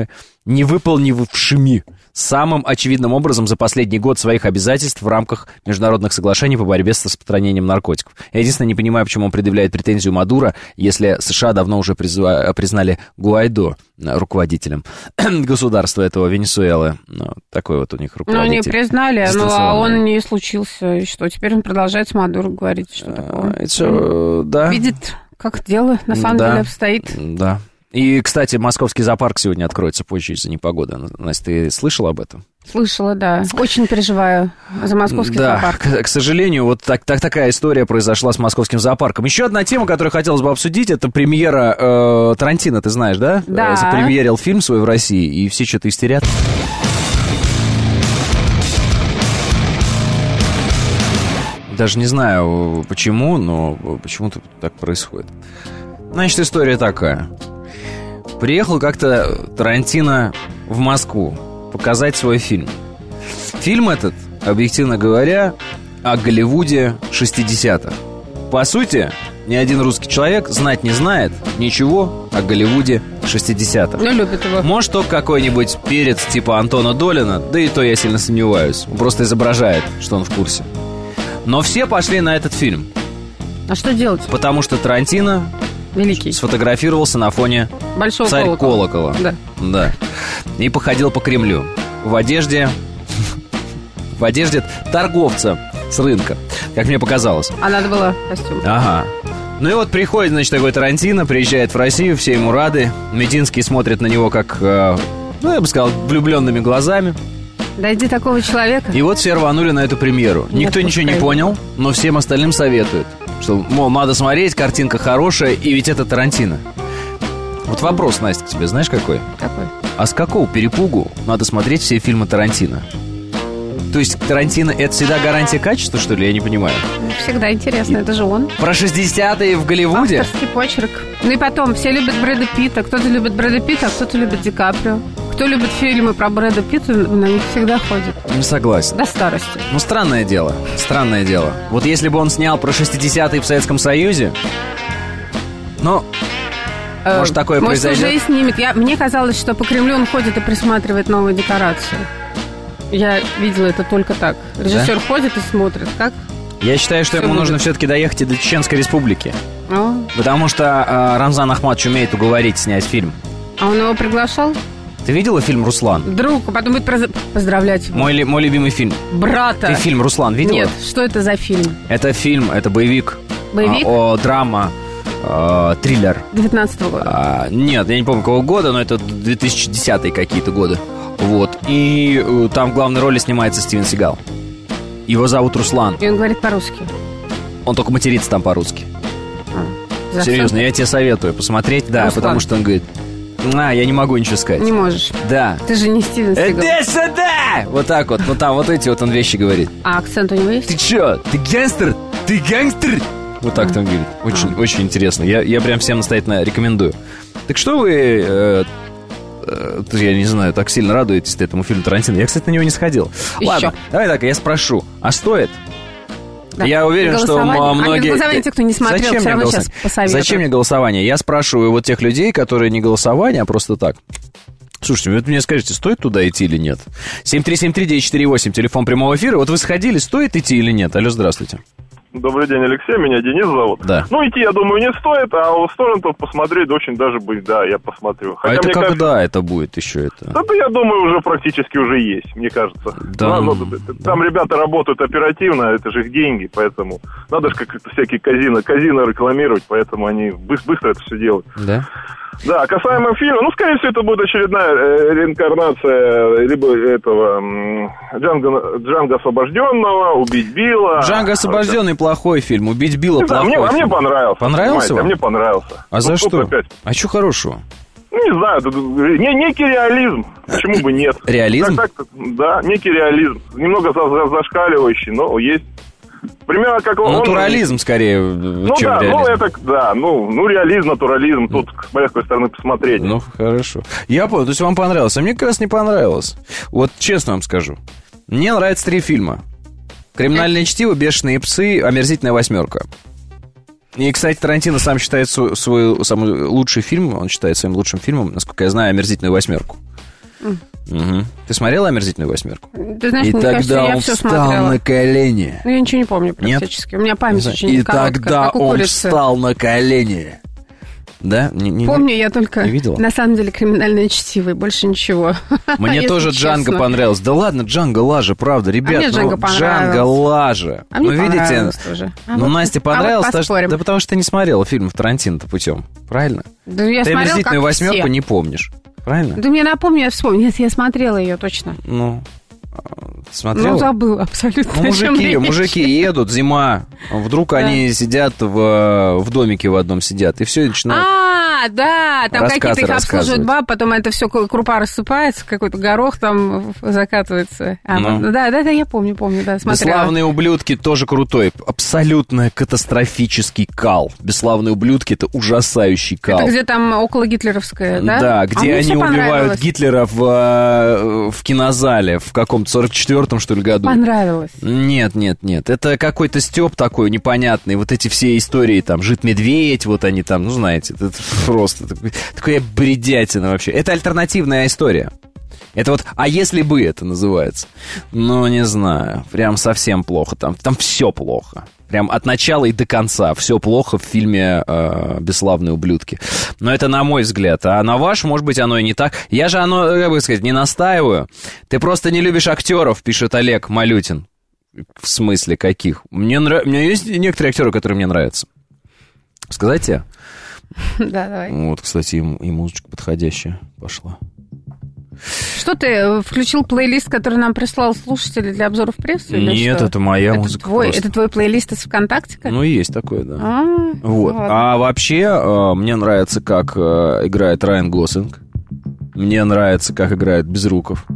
самым очевидным образом за последний год своих обязательств в рамках международных соглашений по борьбе с распространением наркотиков. Я единственное не понимаю, почему он предъявляет претензию Мадуро, если США давно уже признали Гуайдо руководителем государства этого Венесуэлы. Ну, такой вот у них руководитель. Ну, не признали, а он не случился. И что, теперь он продолжает с Мадуро говорить, что такое? Да. Видит, как дело на самом деле обстоит. Да. И, кстати, московский зоопарк сегодня откроется позже из-за непогоды. Настя, ты слышала об этом? Слышала, да. Очень переживаю за московский зоопарк. Да, к сожалению, вот такая история произошла с московским зоопарком. Еще одна тема, которую хотелось бы обсудить, это премьера Тарантино, ты знаешь, да? Да. Запремьерил фильм свой в России, и все что-то истерят. Даже не знаю, почему, но почему-то так происходит. Значит, история такая. Приехал как-то Тарантино в Москву показать свой фильм. Фильм этот, объективно говоря, о Голливуде 60-х. По сути, ни один русский человек знать не знает ничего о Голливуде 60-х. Ну, любит его. Может, только какой-нибудь перец типа Антона Долина, да и то я сильно сомневаюсь. Он просто изображает, что он в курсе. Но все пошли на этот фильм. А что делать? Потому что Тарантино великий сфотографировался на фоне большого царь колокола. Да. И походил по Кремлю в одежде торговца с рынка, как мне показалось. А надо было костюм. Ага. Ну и вот приходит, значит, такой Тарантино, приезжает в Россию, все ему рады. Мединский смотрит на него как, я бы сказал, влюбленными глазами. Дойди такого человека. И вот все рванули на эту премьеру. Никто ничего не понял, но всем остальным советуют, что, мол, надо смотреть, картинка хорошая, и ведь это Тарантино. Вот вопрос, Настя, к тебе знаешь какой? Какой? А с какого перепугу надо смотреть все фильмы Тарантино? То есть Тарантино — это всегда гарантия качества, что ли? Я не понимаю. Всегда интересно, это же он. Про 60-е в Голливуде? Авторский почерк. Ну и потом, все любят Брэда Питта. Кто-то любит Брэда Питта, а кто-то любит Ди Каприо. Кто любит фильмы про Брэда Питта, на них всегда ходит. Не согласен. До старости. Ну, странное дело. Вот если бы он снял про 60-е в Советском Союзе, ну, может, такое произойдет. Может, уже и снимет. Мне казалось, что по Кремлю он ходит и присматривает новые декорации. Я видела это только так. Режиссер ходит и смотрит, как. Я считаю, что ему нужно все-таки доехать и до Чеченской Республики. Потому что Рамзан Ахматович умеет уговорить снять фильм. А он его приглашал? Ты видела фильм «Руслан»? Друг, потом будет поздравлять его. Мой любимый фильм. Брата. Ты фильм «Руслан» видела? Нет, что это за фильм? Это фильм, это боевик. Боевик? Драма, триллер. 19-го года? Нет, я не помню, какого года, но это 2010-е какие-то годы. Вот. И там в главной роли снимается Стивен Сигал. Его зовут Руслан. И он говорит по-русски? Он только матерится там по-русски. Серьезно, я тебе советую посмотреть, да, Руслан. Потому что он говорит... я не могу ничего сказать. Не можешь? Да. Ты же не Стивен Сигал. Иди сюда! Вот так вот, ну там вот эти вот он вещи говорит. А акцент у него есть? Ты чё? Ты гангстер? Ты гангстер? Вот так там говорит. Очень интересно. Я прям всем настоятельно рекомендую. Так что вы... я не знаю, так сильно радуетесь этому фильму Тарантино. Я, кстати, на него не сходил. Еще. Ладно, давай так, я спрошу. А стоит? Да. Я уверен, что многие... голосование те, кто не смотрел, все равно сейчас посоветуют. Зачем мне голосование? Я спрашиваю вот тех людей, которые не голосование, а просто так. Слушайте, вы мне скажите, стоит туда идти или нет? 7373948, телефон прямого эфира. Вот вы сходили, стоит идти или нет? Алло, здравствуйте. Добрый день, Алексей, меня Денис зовут. Да. Ну, идти, я думаю, не стоит, а у торрентов посмотреть очень даже будет, да, я посмотрю. Хотя, это когда кажется, это будет еще это? Да, я думаю, уже практически уже есть, мне кажется. Да. Там ребята работают оперативно, это же их деньги, поэтому надо же как-то всякие казино рекламировать, поэтому они быстро это все делают. Да. Да, касаемо фильма, скорее всего, это будет очередная реинкарнация либо этого Джанго Освобожденного, Убить Билла. Джанго Освобожденный плохой фильм, Убить Билла плохой фильм. А мне понравился. Понравился вам? А мне понравился. А за что? Опять. А что хорошего? Не знаю, некий реализм, почему бы нет. Реализм? Да, некий реализм, немного зашкаливающий, но есть. Примерно как натурализм скорее, чем реализм. Реализм, натурализм, тут с какой стороны посмотреть. Ну, хорошо. Я понял, то есть вам понравилось, а мне как раз не понравилось. Вот честно вам скажу. Мне нравятся 3 фильма. «Криминальное чтиво», «Бешеные псы», «Омерзительная восьмерка». И, кстати, Тарантино сам считает свой самый лучший фильм, он считает своим лучшим фильмом, насколько я знаю, «Омерзительную восьмерку». Угу. Ты смотрела «Омерзительную восьмерку»? Ты знаешь, и тогда кажется, он встал на колени. Я ничего не помню практически. Нет? У меня память очень и короткая. И тогда он встал на колени. Да? Помню я только, не видела? На самом деле, «Криминальное чтиво», и больше ничего. Мне тоже Джанго понравилось. Да ладно, Джанго лажа, правда, ребят. Мне Джанго понравилось. Джанго лажа. А мне понравилось тоже. Насте понравилось, да потому что ты не смотрела фильм Тарантино-то путем, правильно? Да я ты смотрела, «Омерзительную восьмерку» не помнишь. Правильно? Да мне напомни, я вспомню. Нет, я смотрела ее точно. Смотрела? Забыла абсолютно. Мужики едут, зима. Вдруг они сидят в домике в одном сидят, и все начинают. Да, там какие-то их обслуживают баб, потом это все крупа рассыпается, какой-то горох там закатывается. Да, я помню, да, смотрела. «Бесславные ублюдки» тоже крутой. Абсолютно катастрофический кал. «Бесславные ублюдки» — это ужасающий кал. Это где там около гитлеровская, да? Да, где они убивают Гитлера в кинозале в каком-то 44-м, что ли, году. Понравилось? Нет. Это какой-то стёб такой непонятный. Вот эти все истории, там, «Жид-медведь», вот они там, знаете, это просто такая бредятина вообще. Это альтернативная история. Это вот «А если бы» это называется. Не знаю, прям совсем плохо там. Там все плохо. Прям от начала и до конца все плохо в фильме «Бесславные ублюдки». Но это на мой взгляд. А на ваш, может быть, оно и не так. Я же как бы сказать, не настаиваю. Ты просто не любишь актеров, пишет Олег Малютин. В смысле, каких? У меня есть некоторые актеры, которые мне нравятся. Сказать тебе? Да, давай. Вот, кстати, и музычка подходящая пошла. Что ты включил плейлист, который нам прислал слушатель для обзоров прессы? Нет, это моя музыка. Это твой плейлист из ВКонтакте? Есть такое, да. Вот. А вообще, мне нравится, как играет Райан Гослинг. Мне нравится, как играет Безруков.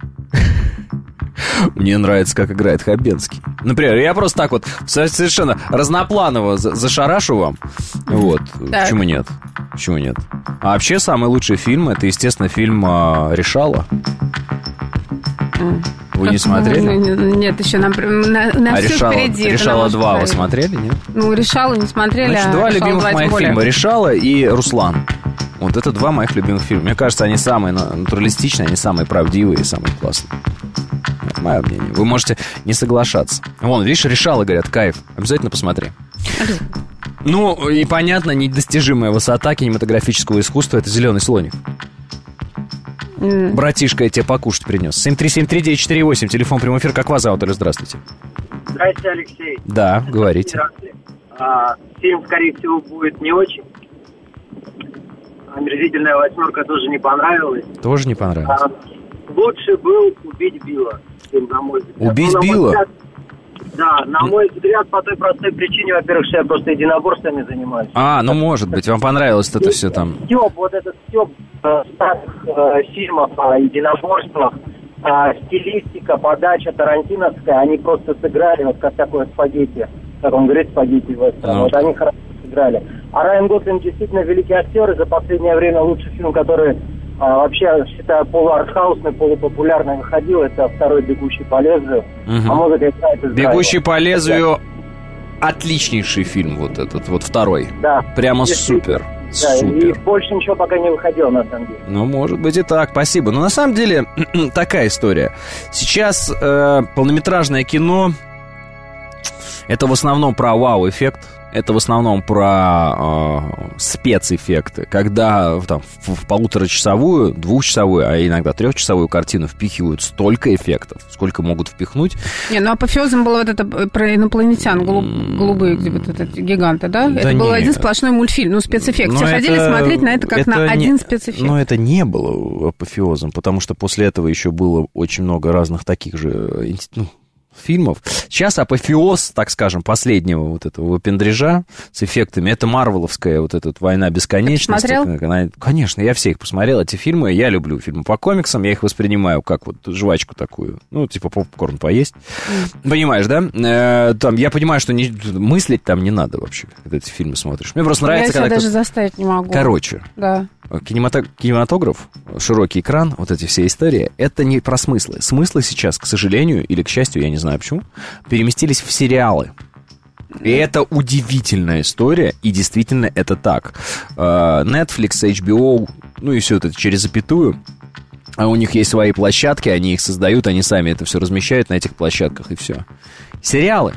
Мне нравится, как играет Хабенский. Например, я просто так вот совершенно разнопланово зашарашу вам. Вот. Так. Почему нет? А вообще, самый лучший фильм — это, естественно, фильм «Решала». Вы не смотрели? Нет, еще на все впереди. «Решала 2» вы смотрели, нет? «Решала» не смотрели. Значит, два любимых моих фильма: «Решала» и «Руслан». Вот это два моих любимых фильма. Мне кажется, они самые натуралистичные, они самые правдивые и самые классные. Мое мнение. Вы можете не соглашаться. Вон, видишь, «Решала», говорят, кайф. Обязательно посмотри. Ну, и понятно, недостижимая высота кинематографического искусства — это «Зеленый слоник». Братишка, я тебе покушать принес. 7373948, телефон прямой эфир. Как вас зовут? Здравствуйте. Здравствуйте, Алексей. Да, говорите. Фильм, скорее всего, будет не очень. «Омерзительная восьмерка» тоже не понравилась. Тоже не понравилось. Лучше был «Убить Билла». На мой взгляд. «Убить Билла»? Да, на мой взгляд, по той простой причине, во-первых, что я просто единоборствами занимаюсь. Ну может быть, вам понравилось это все там. Вот этот стёб старых фильмов о единоборствах, стилистика, подача тарантиновская, они просто сыграли, вот как такое спагетти, как он говорит, спагетти вестерн. Вот они хорошо сыграли. А Райан Гослинг действительно великий актер, и за последнее время лучший фильм, который вообще, считаю, полуартхаусный, полупопулярный выходил, это второй «Бегущий по лезвию». А музыка играет из «Бегущий по лезвию» отличнейший фильм, вот этот, вот второй. Да. Прямо супер. Да, супер. И больше ничего пока не выходило, на самом деле. Ну, может быть и так, спасибо. Но на самом деле, такая история. Сейчас полнометражное кино — это в основном про вау-эффект. Это в основном про спецэффекты, когда там, в полуторачасовую, двухчасовую, а иногда трехчасовую картину впихивают столько эффектов, сколько могут впихнуть. Апофеозом было вот это про инопланетян, голубые вот эти гиганты, да? Это был один сплошной мультфильм, спецэффект. Все ходили смотреть на это как на один спецэффект. Но это не было апофеозом, потому что после этого еще было очень много разных таких же фильмов. Сейчас апофеоз, так скажем, последнего вот этого выпендрежа с эффектами, это марвеловская вот эта «Война бесконечности». Ты посмотрел? Конечно, я все их посмотрел, эти фильмы. Я люблю фильмы по комиксам, я их воспринимаю как вот жвачку такую, типа попкорн поесть. Понимаешь, да? Там, я понимаю, что мыслить там не надо вообще, когда эти фильмы смотришь. Мне просто нравится, когда... Я себя даже заставить не могу. Короче. Да. Кинематограф, широкий экран, вот эти все истории, это не про смыслы. Смыслы сейчас, к сожалению, или к счастью, я не знаю почему, переместились в сериалы. И это удивительная история, и действительно это так. Netflix, HBO, и все это через запятую. А у них есть свои площадки, они их создают, они сами это все размещают на этих площадках, и все. Сериалы.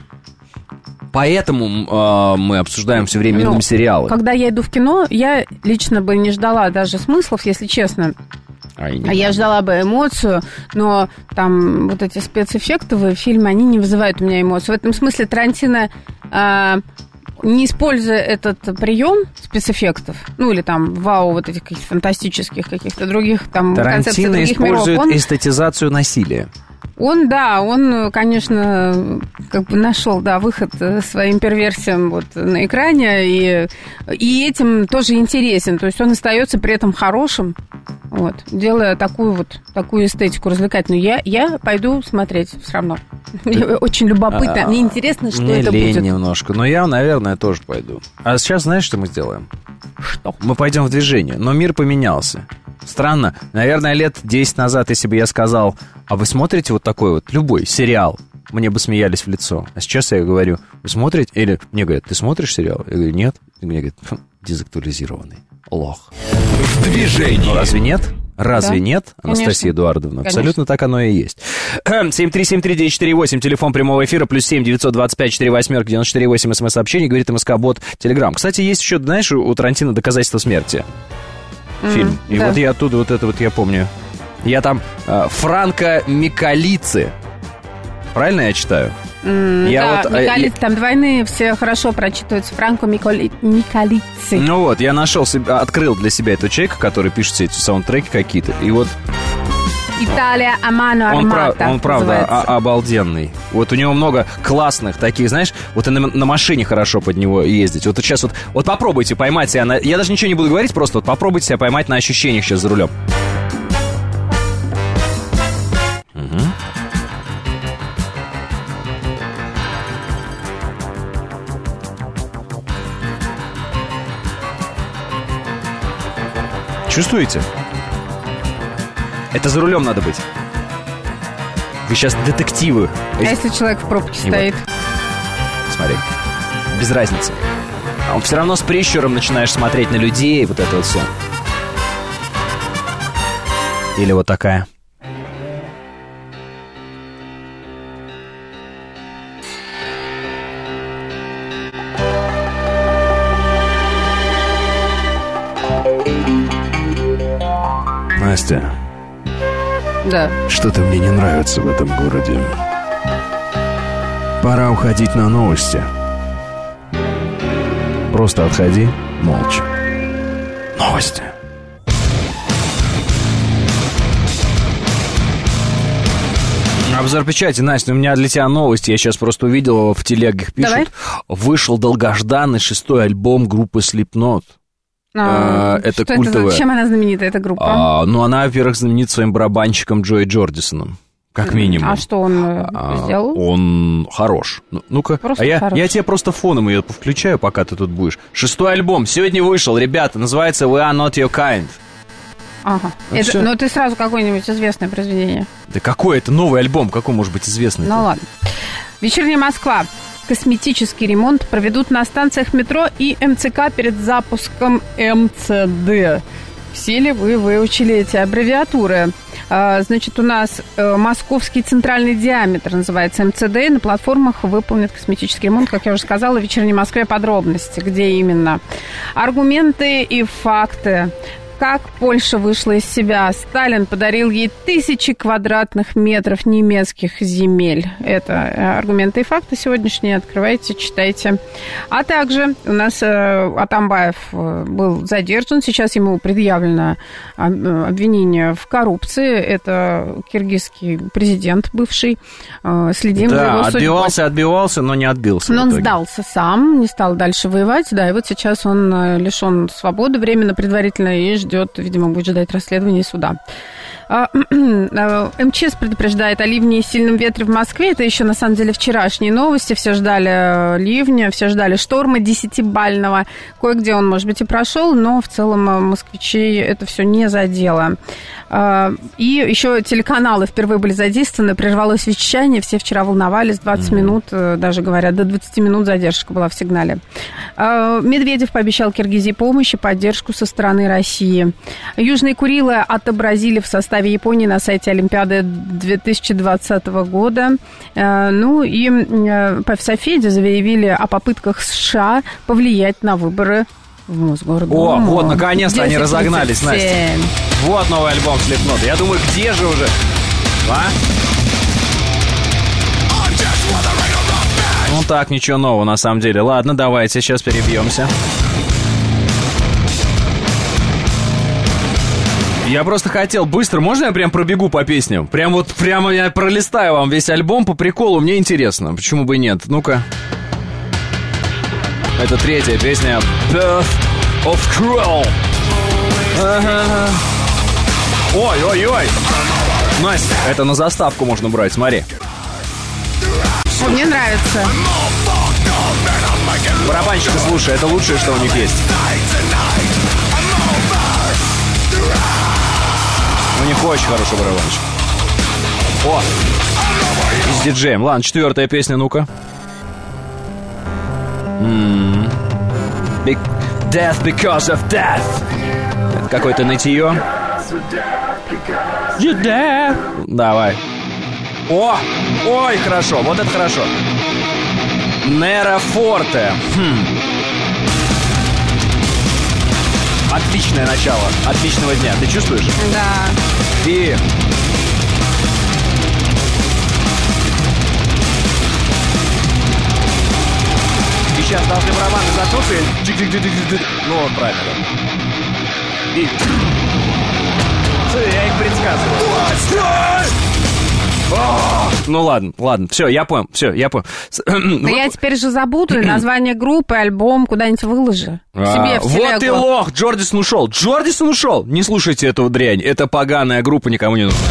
Поэтому мы обсуждаем все время именно сериалы. Когда я иду в кино, я лично бы не ждала даже смыслов, если честно. Я ждала бы эмоцию, но там вот эти спецэффектовые фильмы, они не вызывают у меня эмоций. В этом смысле Тарантино, не используя этот прием спецэффектов, или там вау, вот этих каких-то фантастических, каких-то других там концепций других миров. Тарантино использует эстетизацию насилия. Он, конечно, нашел, выход своим перверсиям на экране, и этим тоже интересен. То есть он остается при этом хорошим, делая такую эстетику развлекательную. Я пойду смотреть все равно. Мне очень любопытно, мне интересно, что это будет. Мне лень немножко, но я, наверное, тоже пойду. А сейчас знаешь, что мы сделаем? Что? Мы пойдем в движение, но мир поменялся. Странно, наверное, лет 10 назад, если бы я сказал, а вы смотрите вот такой вот любой сериал, мне бы смеялись в лицо. А сейчас я говорю, вы смотрите? Или мне говорят, ты смотришь сериал? Я говорю, нет. И мне говорят, дезактуализированный лох. В движении. Разве нет? Разве да, нет, Анастасия Эдуардовна? Конечно. Абсолютно так оно и есть. 7373948, телефон прямого эфира, +7 925 48 94 смс-сообщений, говорит МСК-бот, Телеграм. Кстати, есть еще, знаешь, у Тарантино «Доказательство смерти». Фильм. И вот я оттуда я помню. Я там Франко Микалици. Правильно я читаю? Микалици, там двойные, все хорошо прочитываются. Франко Микалици. Я нашел открыл для себя этого человека, который пишет все эти саундтреки какие-то. И вот Италия Амано Армата. Он правда обалденный. Вот у него много классных таких, знаешь, вот и на машине хорошо под него ездить. Вот сейчас вот попробуйте поймать себя я даже ничего не буду говорить, просто попробуйте себя поймать на ощущениях сейчас за рулем. Чувствуете? Это за рулем надо быть. Вы сейчас детективы. А если человек в пробке стоит? Смотри, без разницы. А он все равно с прищуром начинаешь смотреть на людей, вот это вот все. Или вот такая. Настя. Да. Что-то мне не нравится в этом городе. Пора уходить на новости. Просто отходи молча. Новости. Обзор печати. Настя, у меня для тебя новости. Я сейчас просто увидел, в телегах пишут. Давай. Вышел долгожданный 6-й альбом группы Slipknot. Это культовая. Чем она знаменита, эта группа? Ну, она, во-первых, знаменита своим барабанщиком Джои Джордисоном. Как минимум. А что он сделал? Он хорош. Ну-ка, я тебе просто фоном ее включаю, пока ты тут будешь. 6-й альбом сегодня вышел, ребята, называется We Are Not Your Kind. Ага. Ну, ты сразу какое-нибудь известное произведение. Да какой это новый альбом? Какой может быть известный? Ну, ладно. «Вечерняя Москва». Косметический ремонт проведут на станциях метро и МЦК перед запуском МЦД. Все ли вы выучили эти аббревиатуры? Значит, у нас московский центральный диаметр называется МЦД. На платформах выполнит косметический ремонт, как я уже сказала, в «Вечерней Москве» подробности, где именно. Аргументы и факты. Как Польша вышла из себя? Сталин подарил ей 1000 квадратных метров немецких земель. Это аргументы и факты сегодняшние. Открывайте, читайте. А также у нас Атамбаев был задержан. Сейчас ему предъявлено обвинение в коррупции. Это киргизский президент бывший. Следим за его судьбой. Отбивался, но не отбился. Но он сдался сам, не стал дальше воевать. Да, и вот сейчас он лишен свободы временно, предварительно, и ждет, видимо, будет ждать расследования суда. МЧС предупреждает о ливне и сильном ветре в Москве. Это еще, на самом деле, вчерашние новости. Все ждали ливня, все ждали шторма 10-бального. Кое-где он, может быть, и прошел, но в целом москвичей это все не задело. И еще телеканалы впервые были задействованы, прервалось вещание, все вчера волновались, 20 минут, даже говорят, до 20 минут задержка была в сигнале. Медведев пообещал Киргизии помощь и поддержку со стороны России. Южные Курилы отобразили в составе Японии на сайте Олимпиады 2020 года. Ну и в Софеде заявили о попытках США повлиять на выборы в Мосгордуму. О, вот, наконец-то они разогнались, Настя. Вот новый альбом Slipknot. Я думаю, где же уже? А? Ну так, ничего нового на самом деле. Ладно, давайте сейчас перебьемся. Я просто хотел быстро, можно я прям пробегу по песням? Прямо я пролистаю вам весь альбом по приколу, мне интересно. Почему бы и нет? Ну-ка. Это 3-я песня Birth of Cruel. Ой-ой-ой. Настя, это на заставку можно брать, смотри. Мне нравится. Барабанщика слушай, это лучшее, что у них есть. У них очень хороший барабанщик. О! И с диджеем. Ладно, 4-я песня, ну-ка. Death because of death. Это какое-то нытье. Давай. Ой, хорошо, вот это хорошо. Nera Forte. Отличное начало, отличного дня. Ты чувствуешь? Да. И... сейчас должны барабаны заткнуться и... Ну, вот правильно, да. И... Я их предсказываю. Ну ладно, все, я понял. Да я теперь же забуду название группы, альбом, куда-нибудь выложи. Себе в телегу. Вот и лох, Джордисон ушел. Не слушайте эту дрянь, это поганая группа, никому не нужна.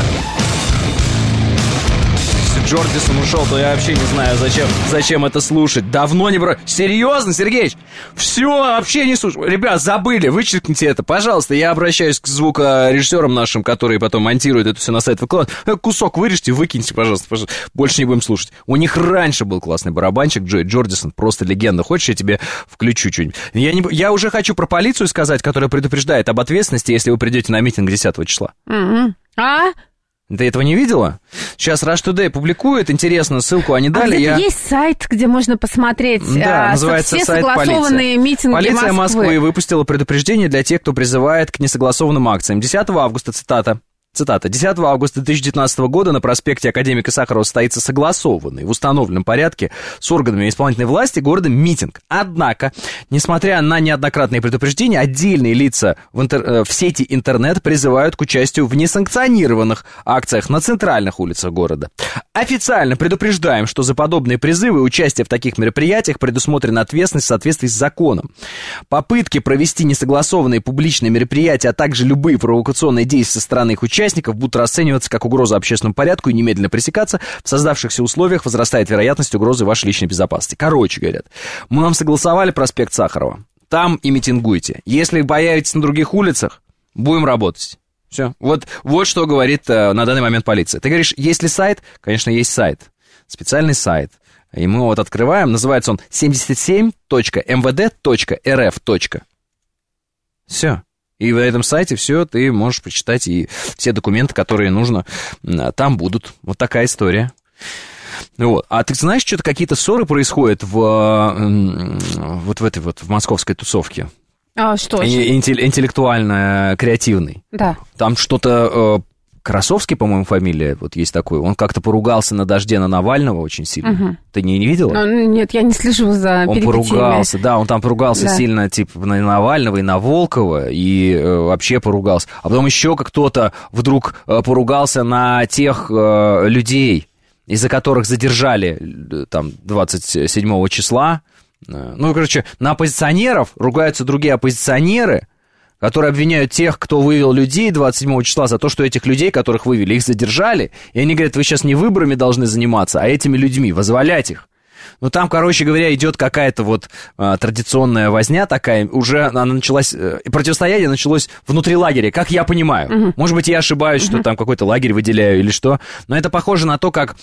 Джордисон ушел, то я вообще не знаю, зачем это слушать. Давно не брал. Серьезно, Сергеич? Все, вообще не слушаю. Ребят, забыли, вычеркните это, пожалуйста. Я обращаюсь к звукорежиссерам нашим, которые потом монтируют это все на сайт, выкладывают. Кусок вырежьте, выкиньте, пожалуйста. Больше не будем слушать. У них раньше был классный барабанщик, Джордисон, просто легенда. Хочешь, я тебе включу что-нибудь? Я уже хочу про полицию сказать, которая предупреждает об ответственности, если вы придете на митинг 10 числа. Ты этого не видела? Сейчас Rush Today публикует, интересно, ссылку они дали. Есть сайт, где можно посмотреть называется все сайт согласованные митинги Полиция Москвы выпустила предупреждение для тех, кто призывает к несогласованным акциям. 10 августа, цитата, 10 августа 2019 года на проспекте Академика Сахарова состоится согласованный в установленном порядке с органами исполнительной власти города митинг. Однако, несмотря на неоднократные предупреждения, отдельные лица в сети интернет призывают к участию в несанкционированных акциях на центральных улицах города. Официально предупреждаем, что за подобные призывы и участие в таких мероприятиях предусмотрена ответственность в соответствии с законом. Попытки провести несогласованные публичные мероприятия, а также любые провокационные действия со стороны их участников будут расцениваться как угроза общественному порядку и немедленно пресекаться. В создавшихся условиях возрастает вероятность угрозы вашей личной безопасности. Короче, говорят, мы вам согласовали проспект Сахарова, там и митингуйте. Если появитесь на других улицах, будем работать. Все. Вот что говорит на данный момент полиция. Ты говоришь, есть ли сайт? Конечно, есть сайт. Специальный сайт. И мы вот открываем. Называется он 77.mvd.rf. Все. И на этом сайте все ты можешь прочитать, и все документы, которые нужно, там будут. Вот такая история. Вот. А ты знаешь, что-то какие-то ссоры происходят в московской тусовке? Что? Интеллектуально-креативный. Да. Там что-то... Красовский, по-моему, фамилия, вот есть такой. Он как-то поругался на дожде на Навального очень сильно. Угу. Ты не видела? Нет, я не слежу за перипетиями. Он поругался, да, он там поругался сильно, типа, на Навального и на Волкова, и вообще поругался. А потом еще кто-то вдруг поругался на тех людей, из-за которых задержали там 27 числа. Ну, короче, на оппозиционеров ругаются другие оппозиционеры, которые обвиняют тех, кто вывел людей 27 числа за то, что этих людей, которых вывели, их задержали. И они говорят, вы сейчас не выборами должны заниматься, а этими людьми, вызволять их. Ну, там, короче говоря, идет какая-то вот традиционная возня такая, уже она началась, противостояние началось внутри лагеря, как я понимаю. Угу. Может быть, я ошибаюсь, что там какой-то лагерь выделяю или что, но это похоже на то, как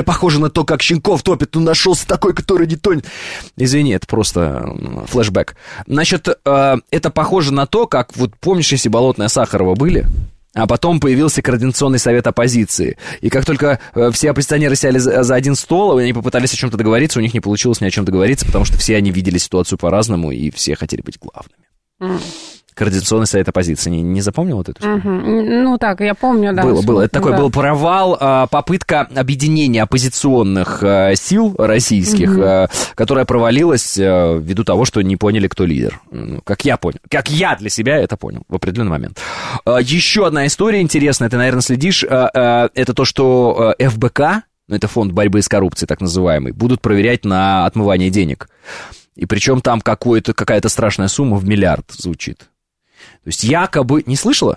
щенков топит, ну, нашелся такой, который не тонет. Извини, это просто флешбэк. Значит, это похоже на то, как, вот помнишь, если Болотная Сахарова были... А потом появился Координационный совет оппозиции. И как только все оппозиционеры сели за один стол, и они попытались о чем-то договориться, у них не получилось ни о чем договориться, потому что все они видели ситуацию по-разному, и все хотели быть главными. Координационный совет оппозиции. Не запомнил вот эту историю? Ну, так, я помню, да. Было. Это такой был провал, попытка объединения оппозиционных сил российских, которая провалилась ввиду того, что не поняли, кто лидер. Как я понял. Как я для себя это понял в определенный момент. Еще одна история интересная, ты, наверное, следишь. Это то, что ФБК, это фонд борьбы с коррупцией, так называемый, будут проверять на отмывание денег. И причем там какая-то страшная сумма в миллиард звучит. То есть якобы... Не слышала?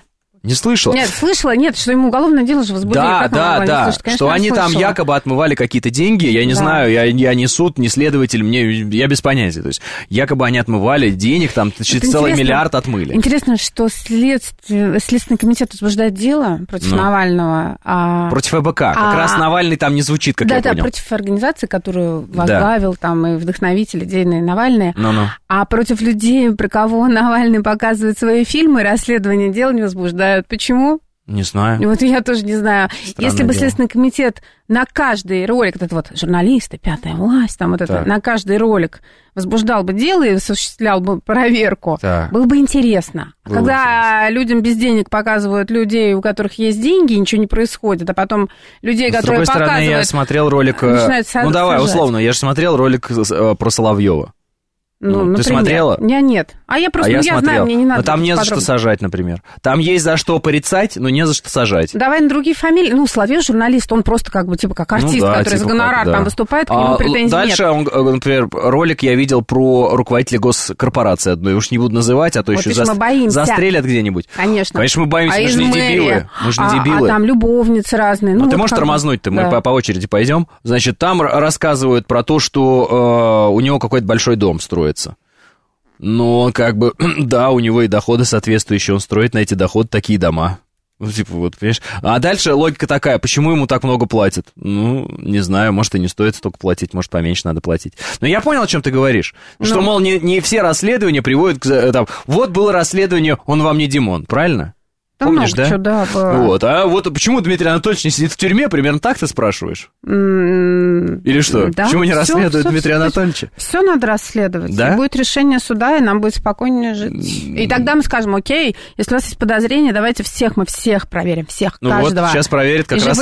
Не слышала? Нет, слышала, что ему уголовное дело же возбудили. Да, что они там якобы отмывали какие-то деньги, я не знаю, я не суд, не следователь, я без понятия. То есть якобы они отмывали денег, там целый миллиард отмыли. Интересно, что Следственный комитет возбуждает дело против Навального. Против ФБК. Как раз Навальный там не звучит, как я понял. Да, против организации, которую возглавил там и вдохновитель идейные Навальные. А против людей, про кого Навальный показывает свои фильмы, расследование дел не возбуждает. Почему? Не знаю. Вот я тоже не знаю. Странное Если бы дело. Следственный комитет на каждый ролик, это вот журналисты, пятая власть, там вот это, на каждый ролик возбуждал бы дело и осуществлял бы проверку, было бы интересно. Когда людям без денег показывают людей, у которых есть деньги, ничего не происходит, а потом людей, которые показывают... С другой стороны, я смотрел ролик... Ну давай, условно, я же смотрел ролик про Соловьева. Ну, ты смотрела? Я нет. Я смотрел. Знаю, мне не надо. Но там не за что сажать, например. Там есть за что порицать, но не за что сажать. Давай на другие фамилии. Ну, Соловьев журналист, он просто как артист, который за гонорар там выступает, к нему претензий дальше нет. Дальше, например, ролик я видел про руководителя госкорпорации одной. Уж не буду называть, а то еще застрелят где-нибудь. Конечно. Конечно, мы боимся, мы же не дебилы. Мы же не дебилы. А там любовницы разные. Ты можешь тормознуть-то? Мы по очереди пойдем. Значит, там рассказывают про то, что у него какой-то большой дом строится. Но он да, у него и доходы соответствующие, он строит на эти доходы такие дома. Ну, типа, вот, понимаешь? А дальше логика такая, почему ему так много платят? Ну, не знаю, может, и не стоит столько платить, может, поменьше надо платить. Но я понял, о чем ты говоришь. Что, мол, не все расследования приводят к... вот было расследование, он вам не Димон, правильно? Помнишь, да? Чего, да, вот. А вот почему Дмитрий Анатольевич не сидит в тюрьме, примерно так ты спрашиваешь? Или что? Да, почему не расследуют Дмитрия Анатольевича? Все надо расследовать. Да? Будет решение суда, и нам будет спокойнее жить. И тогда мы скажем, окей, если у вас есть подозрения, давайте мы всех проверим, всех, каждого. Вот, сейчас проверит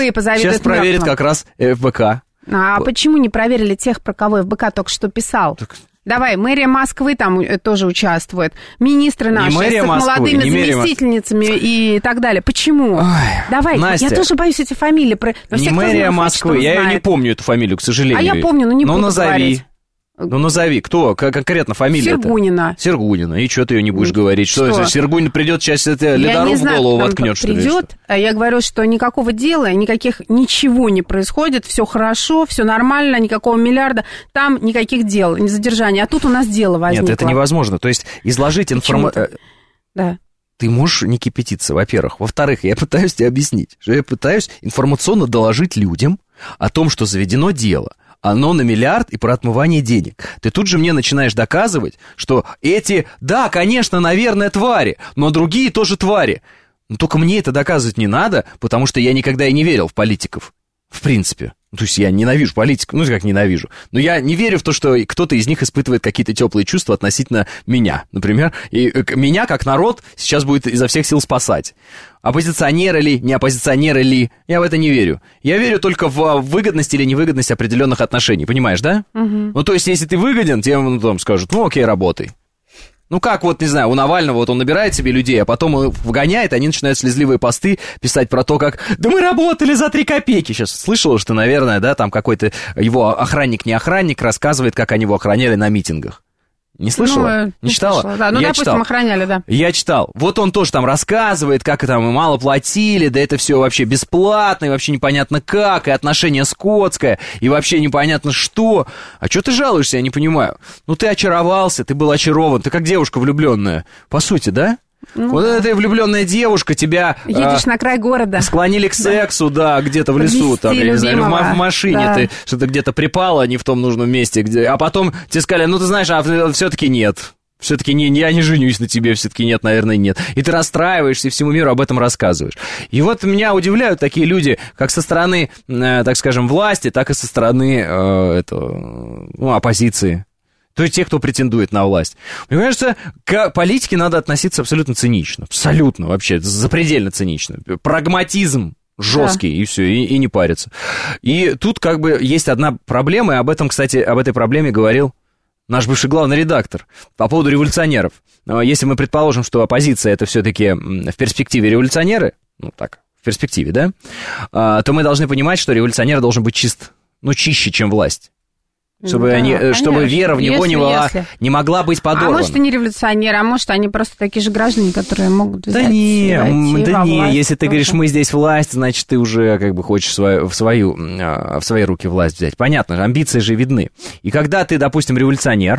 как раз ФБК. А почему не проверили тех, про кого ФБК только что писал? Давай, мэрия Москвы там тоже участвует, министры наши с молодыми заместительницами и так далее. Почему? Давай, Настя, я тоже боюсь эти фамилии. Не мэрия Москвы, я ее не помню, эту фамилию, к сожалению. А я помню, но не буду говорить. Ну, назови, кто? Конкретно фамилия-то? Сергунина. И что ты ее не будешь говорить? Что? Сергунин придет, сейчас это ледоруб в голову воткнет, что ли? Придет, я говорю, что никакого дела, ничего не происходит, все хорошо, все нормально, никакого миллиарда, там никаких дел, не задержания. А тут у нас дело возникло. Нет, это невозможно. То есть изложить информацию... Да. Ты можешь не кипятиться, во-первых. Во-вторых, я пытаюсь тебе объяснить, что я пытаюсь информационно доложить людям о том, что заведено дело. Оно на миллиард и про отмывание денег. Ты тут же мне начинаешь доказывать, что эти, да, конечно, наверное, твари, но другие тоже твари. Но только мне это доказывать не надо, потому что я никогда и не верил в политиков. В принципе. То есть я ненавижу политику, как ненавижу. Но я не верю в то, что кто-то из них испытывает какие-то теплые чувства относительно меня, например. И меня, как народ, сейчас будет изо всех сил спасать. Оппозиционеры ли, не оппозиционеры ли, я в это не верю. Я верю только в выгодность или невыгодность определенных отношений, понимаешь, да? Угу. Ну, то есть, если ты выгоден, тебе там скажут, окей, работай. Ну, как не знаю, у Навального он набирает себе людей, а потом он вгоняет, они начинают слезливые посты писать про то, как «Да мы работали за 3 копейки». Сейчас слышала, что, наверное, да, там какой-то его охранник, не охранник, рассказывает, как они его охраняли на митингах. Не слышала? Не читала? Слышала, да. Допустим, читал. Охраняли, да. Я читал. Вот он тоже там рассказывает, как там мало платили, да это все вообще бесплатно, и вообще непонятно как, и отношение скотское, и вообще непонятно что. А что ты жалуешься, я не понимаю. Ну, ты очаровался, ты был очарован, ты как девушка влюбленная. По сути, да? Вот эта влюбленная девушка тебя... Едешь на край города. Склонили к сексу, да, где-то в лесу, там, я не знаю, в машине, да. Ты что-то где-то припала не в том нужном месте, а потом тебе сказали, ну, ты знаешь, а все-таки нет. Все-таки я не женюсь на тебе, все-таки нет, наверное, нет. И ты расстраиваешься и всему миру об этом рассказываешь. И вот меня удивляют такие люди, как со стороны, так скажем, власти, так и со стороны оппозиции. То есть те, кто претендует на власть. Мне кажется, к политике надо относиться абсолютно цинично. Абсолютно, вообще, запредельно цинично. Прагматизм жесткий, да. И все, и не париться. И тут как бы есть одна проблема, и об этом, кстати, об этой проблеме говорил наш бывший главный редактор по поводу революционеров. Если мы предположим, что оппозиция это все-таки в перспективе революционеры, ну так, в перспективе, да, то мы должны понимать, что революционер должен быть чист, чище, чем власть. Чтобы, чтобы вера в него не могла быть подорвана. А может, и не революционеры, а может, они просто такие же граждане, которые могут взять если ты говоришь, мы здесь власть, значит, ты уже как бы хочешь в свои руки власть взять. Понятно, амбиции же видны. И когда ты, допустим, революционер,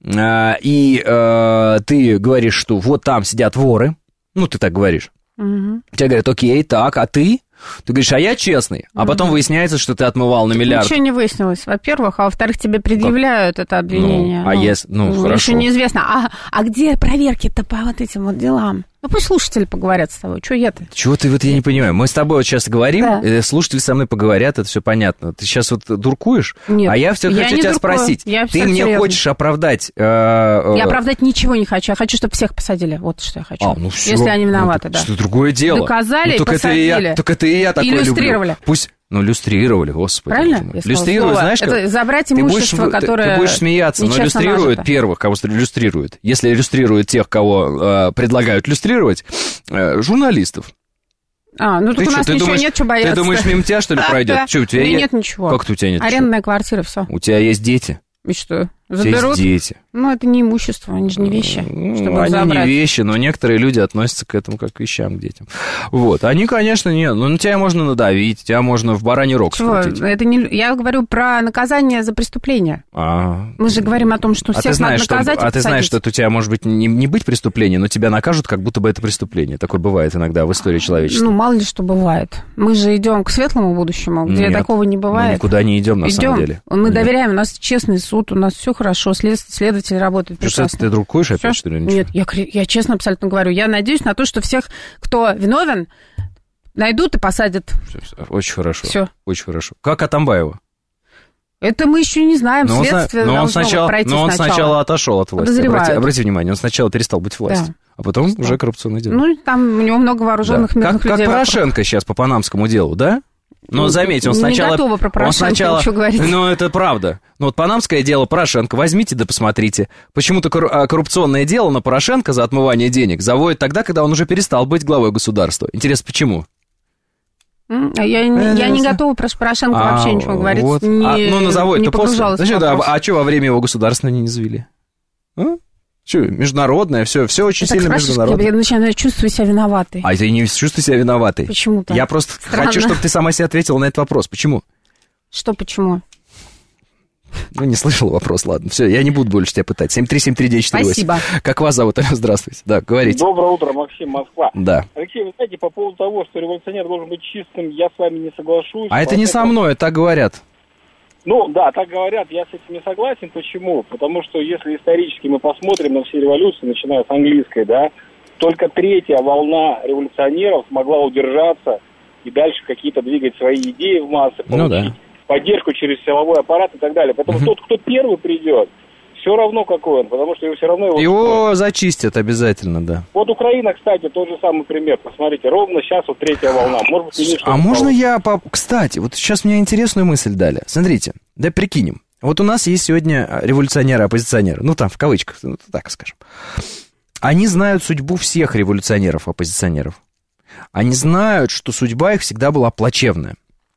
и ты говоришь, что вот там сидят воры, ты так говоришь, тебе говорят, окей, так, а ты? Ты говоришь, а я честный, а потом выясняется, что ты отмывал на миллиард. Ничего не выяснилось, во-первых, а во-вторых, тебе предъявляют это обвинение. Хорошо. Еще неизвестно, а где проверки-то по вот этим вот делам? Пусть слушатели поговорят с тобой, что я-то? Чего ты я не понимаю, мы с тобой вот сейчас говорим, да. Слушатели со мной поговорят, это все понятно. Ты сейчас вот дуркуешь? Нет, а я все хочу тебя спросить, ты мне серьезно. Хочешь оправдать... Я оправдать ничего не хочу, я хочу, чтобы всех посадили, вот что я хочу. Все. Если они виноваты, да. Что другое дело. Доказали и посадили. Только это и я такое люблю. Иллюстрировали. Пусть... люстрировали, господи. Правильно? Иллюстрируют, знаешь, как? Это забрать имущество, которое... Ты будешь смеяться, но иллюстрируют первых, кого иллюстрируют. Если иллюстрируют тех, кого предлагают иллюстрировать, журналистов. Тут у нас ничего нет, что бояться. Ты думаешь, мимо тебя, что ли, пройдет? Да. Что, у тебя нет ничего. Как-то у тебя нет? Арендная квартира, все. У тебя есть дети? И что? Заберут? Дети. Это не имущество, они же не вещи, чтобы они забрать. Не вещи, но некоторые люди относятся к этому как к вещам, к детям. Вот. Они, конечно, нет. На тебя можно надавить, тебя можно в бараний рог скрутить. Это не... Я говорю про наказание за преступление. Мы же говорим о том, что всех надо наказать и посадить. Ты знаешь, что это у тебя может быть не быть преступлением, но тебя накажут, как будто бы это преступление. Такое бывает иногда в истории человечества. Мало ли что бывает. Мы же идем к светлому будущему, где такого не бывает. Мы никуда не идем, на самом деле. Мы доверяем, у нас честный суд, у нас все хорошо, следователи работают прекрасно. Что, ты друкуешь опять, что ли? Нет, я честно абсолютно говорю. Я надеюсь на то, что всех, кто виновен, найдут и посадят. Все. Очень хорошо. Все. Очень хорошо. Как Атамбаева? Это мы еще не знаем. Следствие должно пройти сначала. Но он сначала отошел от власти. Обрати внимание, он сначала перестал быть властью. Да. А потом уже коррупционное дело. Ну, там у него много вооруженных мирных людей. Как Порошенко сейчас по панамскому делу, да? Но заметь, он сначала... Не готова про Порошенко ничего говорить. Ну, это правда. Ну, вот панамское дело Порошенко, возьмите да посмотрите. Почему-то коррупционное дело на Порошенко за отмывание денег заводят тогда, когда он уже перестал быть главой государства. Интересно, почему? Я не готова про Порошенко вообще ничего говорить. Вот. Не погружалась в вопрос. А что во время его государственного не завели? Что, международное, все очень сильно международное. Я начинаю чувствовать себя виноватой. А ты не чувствуй себя виноватой. Почему-то. Я просто хочу, чтобы ты сама себе ответила на этот вопрос. Почему? Что почему? Ну, не слышал вопрос, ладно. Все, я не буду больше тебя пытать. 7373948. Спасибо. Как вас зовут? Здравствуйте. Да, говорите. Доброе утро, Максим, Москва. Да. Алексей, вы знаете, по поводу того, что революционер должен быть чистым, я с вами не соглашусь. А это не со мной, так говорят. Ну, да, так говорят, я с этим не согласен. Почему? Потому что если исторически мы посмотрим на все революции, начиная с английской, да, только третья волна революционеров смогла удержаться и дальше какие-то двигать свои идеи в массы, получить поддержку через силовой аппарат и так далее. Поэтому тот, кто первый придет, все равно какой он, потому что его все равно... Его зачистят обязательно, да. Вот Украина, кстати, тот же самый пример. Посмотрите, ровно сейчас вот третья волна. Может быть, можно я... Кстати, вот сейчас мне интересную мысль дали. Смотрите, да прикинем. Вот у нас есть сегодня революционеры-оппозиционеры. Ну, там, в кавычках, ну, так скажем. Они знают судьбу всех революционеров-оппозиционеров. Они знают, что судьба их всегда была плачевная.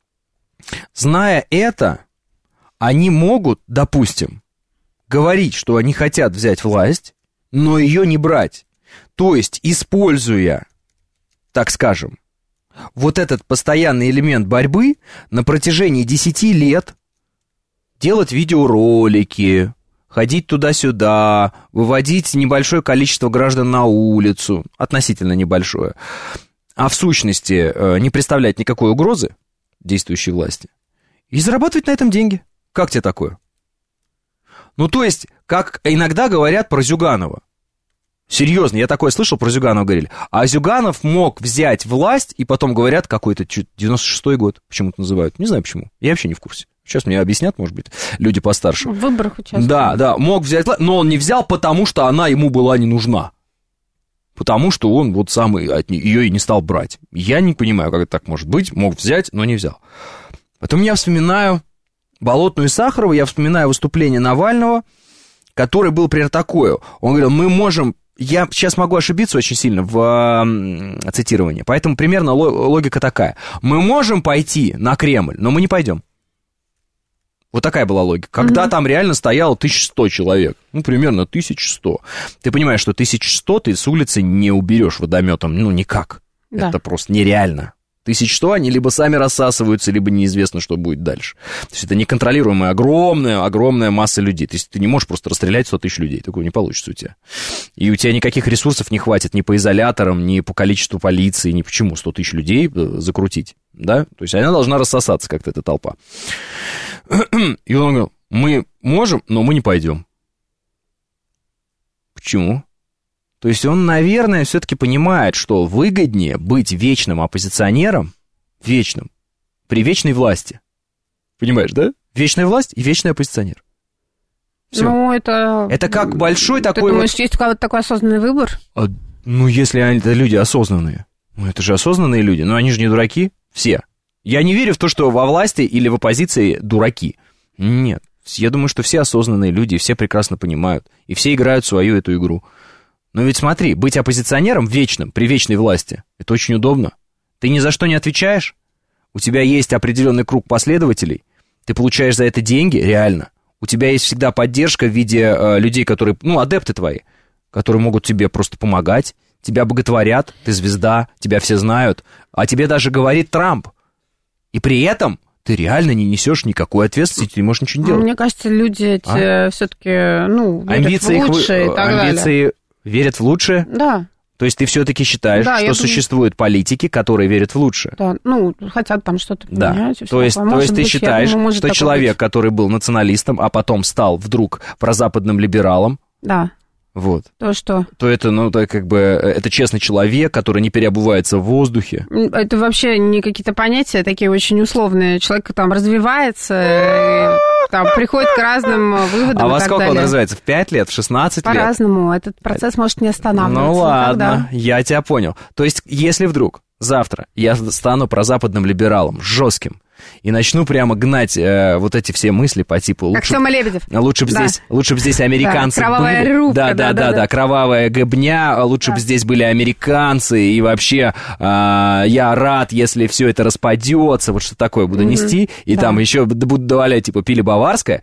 Зная это, они могут, допустим, говорить, что они хотят взять власть, но ее не брать. То есть, используя, так скажем, вот этот постоянный элемент борьбы на протяжении 10 лет, делать видеоролики, ходить туда-сюда, выводить небольшое количество граждан на улицу, относительно небольшое, а в сущности не представлять никакой угрозы действующей власти, и зарабатывать на этом деньги. Как тебе такое? Ну, то есть, как иногда говорят про Зюганова. Серьезно, я такое слышал, про Зюганова говорили. А Зюганов мог взять власть, и потом говорят, какой-то 96-й год почему-то называют. Не знаю почему, я вообще не в курсе. Сейчас мне объяснят, может быть, люди постарше. В выборах участвуют. Да, мог взять власть, но он не взял, потому что она ему была не нужна. Потому что он вот сам ее и не стал брать. Я не понимаю, как это так может быть. Мог взять, но не взял. Потом я вспоминаю Болотную и Сахарова, я вспоминаю выступление Навального, который был примерно такое. Он говорил, мы можем... Я сейчас могу ошибиться очень сильно в цитировании, поэтому примерно логика такая. Мы можем пойти на Кремль, но мы не пойдем. Вот такая была логика. Когда там реально стояло 1100 человек, ну, примерно 1100. Ты понимаешь, что 1100 ты с улицы не уберешь водометом, ну, никак. Да. Это просто нереально. 1100 они либо сами рассасываются, либо неизвестно, что будет дальше. То есть это неконтролируемая огромная масса людей. То есть ты не можешь просто расстрелять 100 тысяч людей. Такого не получится у тебя. И у тебя никаких ресурсов не хватит ни по изоляторам, ни по количеству полиции, ни почему 100 тысяч людей закрутить. Да? То есть она должна рассосаться как-то, эта толпа. И он говорил, мы можем, но мы не пойдем. Почему? То есть он, наверное, все-таки понимает, что выгоднее быть вечным оппозиционером, вечным, при вечной власти. Понимаешь, да? Вечная власть и вечный оппозиционер. Всё. Ну, это как большой такой... Ты думаешь, есть у кого-то такой осознанный выбор? Ну, если это люди осознанные. Ну, это же осознанные люди. Но они же не дураки. Все. Я не верю в то, что во власти или в оппозиции дураки. Нет. Я думаю, что все осознанные люди, все прекрасно понимают. И все играют свою эту игру. Но ведь смотри, быть оппозиционером вечным, при вечной власти, это очень удобно. Ты ни за что не отвечаешь, у тебя есть определенный круг последователей, ты получаешь за это деньги, реально. У тебя есть всегда поддержка в виде людей, которые, ну, адепты твои, которые могут тебе просто помогать, тебя боготворят, ты звезда, тебя все знают, а тебе даже говорит Трамп. И при этом ты реально не несешь никакой ответственности, ты не можешь ничего не делать. Мне кажется, люди эти все-таки, ну, верят в лучшее и так далее. Верят в лучшее? Да. То есть ты все-таки считаешь, что существуют политики, которые верят в лучшее? Да, хотят там что-то поменять. Да. То есть ты считаешь, что человек, который был националистом, а потом стал вдруг прозападным либералом, да. Вот. То что? То это, это честный человек, который не переобувается в воздухе. Это вообще не какие-то понятия такие очень условные. Человек там развивается, там приходит к разным выводам. А во сколько он развивается? В 5 лет, в 16 лет? По-разному. Этот процесс может не останавливаться. Ну ладно, я тебя понял. То есть, если вдруг завтра я стану прозападным либералом, жестким, и начну прямо гнать вот эти все мысли по типу... Как Тёма Лебедев. Лучше бы здесь американцы кровавая были. Рубка, Да, кровавая гобня, лучше бы здесь были американцы, и вообще я рад, если все это распадется, вот что такое буду нести, и там еще буду добавлять, типа, пили баварское,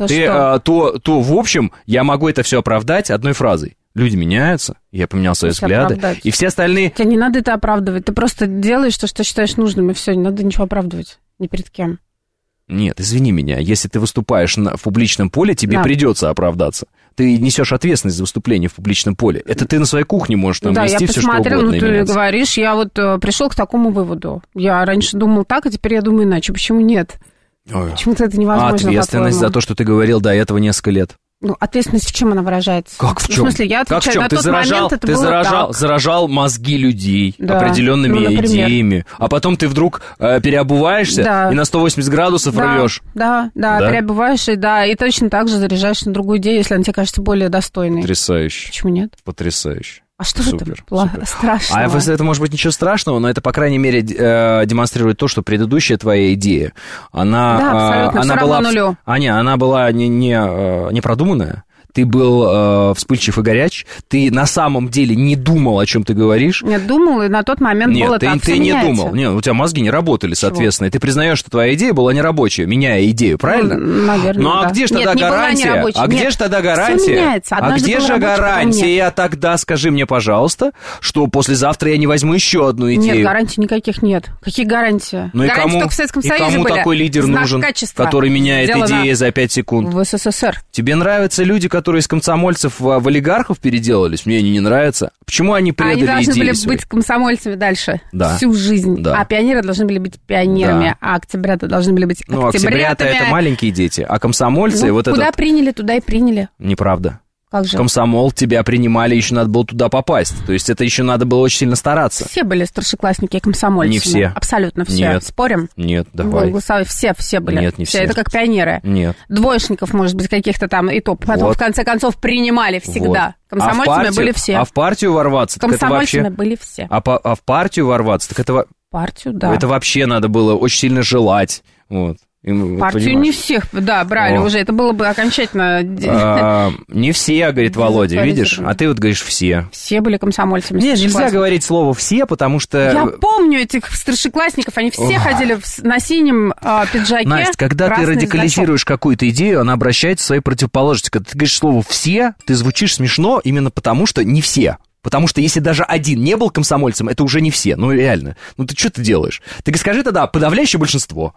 то, в общем, я могу это все оправдать одной фразой. Люди меняются, я поменял свои взгляды, и все остальные... Тебе не надо это оправдывать, ты просто делаешь то, что считаешь нужным, и все, не надо ничего оправдывать, ни перед кем. Нет, извини меня, если ты выступаешь в публичном поле, тебе придется оправдаться. Ты несешь ответственность за выступление в публичном поле. Это ты на своей кухне можешь там вести все, что угодно. Да, я посмотрела, ты говоришь, я вот пришел к такому выводу. Я раньше думал так, а теперь я думаю иначе. Почему нет? Почему-то это невозможно, ответственность за то, что ты говорил до этого несколько лет. Ответственность в чем она выражается? Как в чем? В смысле, я отвечаю, на тот момент это было так. Заражал мозги людей определенными идеями, а потом ты вдруг переобуваешься и на 180 градусов рвешь. Да, переобуваешься, и точно так же заряжаешь на другую идею, если она тебе кажется более достойной. Потрясающе. Почему нет? Потрясающе. А что в этом страшного? А это может быть ничего страшного, но это, по крайней мере, демонстрирует то, что предыдущая твоя идея, она была не продуманная. Ты был вспыльчив и горяч, ты на самом деле не думал, о чем ты говоришь. Нет, думал, и на тот момент было так. Нет, ты не думал. Нет, у тебя мозги не работали, соответственно. И ты признаешь, что твоя идея была нерабочая, меняя идею, правильно? Наверное, Ну, а где же тогда гарантия? А где же тогда гарантия? А где же гарантия? Тогда скажи мне, пожалуйста, что послезавтра я не возьму еще одну идею. Нет, гарантий никаких нет. Какие гарантии? Ну, гарантии только в Советском Союзе были. Кому такой лидер нужен, который меняет идеи за 5 секунд? В СССР. Тебе нравятся люди, которые из комсомольцев в олигархов переделались, мне они не нравятся. Почему они предали идеи? Они должны были быть комсомольцами дальше всю жизнь. А пионеры должны были быть пионерами, а октябрята должны были быть октябрятами. Октябрята — это маленькие дети, а комсомольцы... Куда приняли, туда и приняли. Неправда. Как же? Комсомол, тебя принимали, еще надо было туда попасть. То есть это еще надо было очень сильно стараться. Все были старшеклассники комсомольцы. Не все. Абсолютно все. Нет. Спорим? Нет, давай. Все были. Нет, не все. Это как пионеры. Нет. Двоечников, может быть, каких-то там и то. Потом, в конце концов, принимали всегда. Комсомольцами были все. А в партию ворваться? Комсомольцами были все. А в партию ворваться? Так это... Партию, да. Это вообще надо было очень сильно желать. Вот. Партию не всех, брали уже, это было бы окончательно... Не все, говорит Володя, видишь? А ты вот говоришь все. Все были комсомольцами. Нет, нельзя говорить слово «все», потому что... Я помню этих старшеклассников, они все ходили на синем пиджаке. Настя, когда ты радикализируешь какую-то идею, она обращается к своей противоположности. Когда ты говоришь слово «все», ты звучишь смешно именно потому, что не все. Потому что если даже один не был комсомольцем, это уже не все. Ну, реально. Ну, ты что ты делаешь? Ты скажи тогда, подавляющее большинство.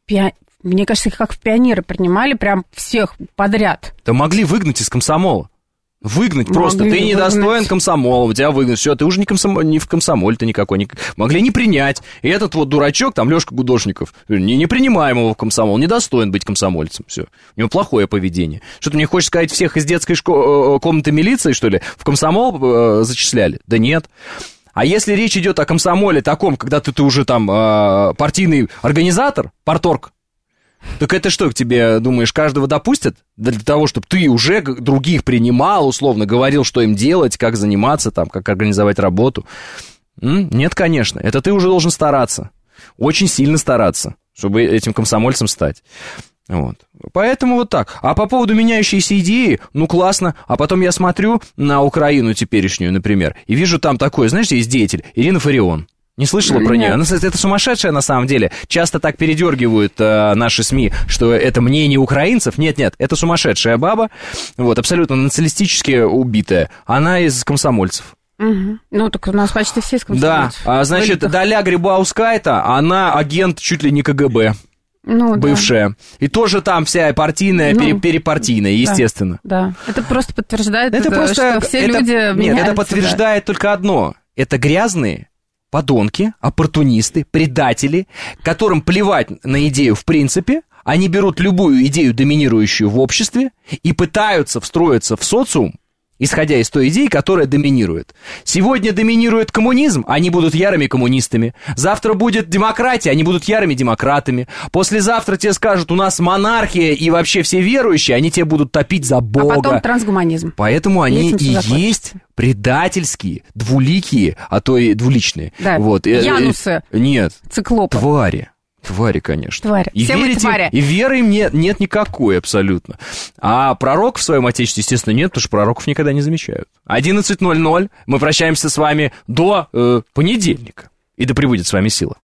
Мне кажется, их как в пионеры принимали прям всех подряд. Да могли выгнать из комсомола. Выгнать просто. Ты недостоин комсомола, тебя выгнать. Все, ты уже не в комсомоле ты никакой. Могли не принять. И этот вот дурачок, там, Лёшка Гудошников, не принимаем его в комсомол, недостоин быть комсомольцем. Все. У него плохое поведение. Что ты мне хочешь сказать, всех из детской комнаты милиции, что ли, в комсомол зачисляли? Да нет. А если речь идет о комсомоле таком, когда ты уже там партийный организатор, парторг, так это что, к тебе, думаешь, каждого допустят? Для того, чтобы ты уже других принимал, условно, говорил, что им делать, как заниматься, там, как организовать работу? Нет, конечно. Это ты уже должен стараться. Очень сильно стараться, чтобы этим комсомольцем стать. Вот. Поэтому вот так. А по поводу меняющейся идеи, ну классно. А потом я смотрю на Украину теперешнюю, например, и вижу там такое, знаешь, есть деятель, Ирина Фарион. Не слышала про нее? Она, это сумасшедшая на самом деле. Часто так передергивают наши СМИ, что это мнение украинцев. Нет, это сумасшедшая баба, вот, абсолютно националистически убитая. Она из комсомольцев. Угу. Ну, так у нас почти все из комсомольцев. Да, значит, Даля Грибаускайте, она агент чуть ли не КГБ. бывшая. Да. И тоже там вся партийная, перепартийная, естественно. Да. Это просто подтверждает, что все люди меняются. Нет, это подтверждает только одно. Это грязные подонки, оппортунисты, предатели, которым плевать на идею в принципе. Они берут любую идею, доминирующую в обществе, и пытаются встроиться в социум, исходя из той идеи, которая доминирует. Сегодня доминирует коммунизм, они будут ярыми коммунистами. Завтра будет демократия, они будут ярыми демократами. Послезавтра тебе скажут, у нас монархия и вообще все верующие, они тебе будут топить за Бога. А потом трансгуманизм. Поэтому они и есть предательские, двуликие, а то и двуличные. Да, янусы. Нет. Циклопы. Твари, конечно. Твари. И все верите, твари. И веры им нет никакой абсолютно. А пророк в своем отечестве, естественно, нет, потому что пророков никогда не замечают. 11:00. Мы прощаемся с вами до понедельника. И да пребудет с вами сила.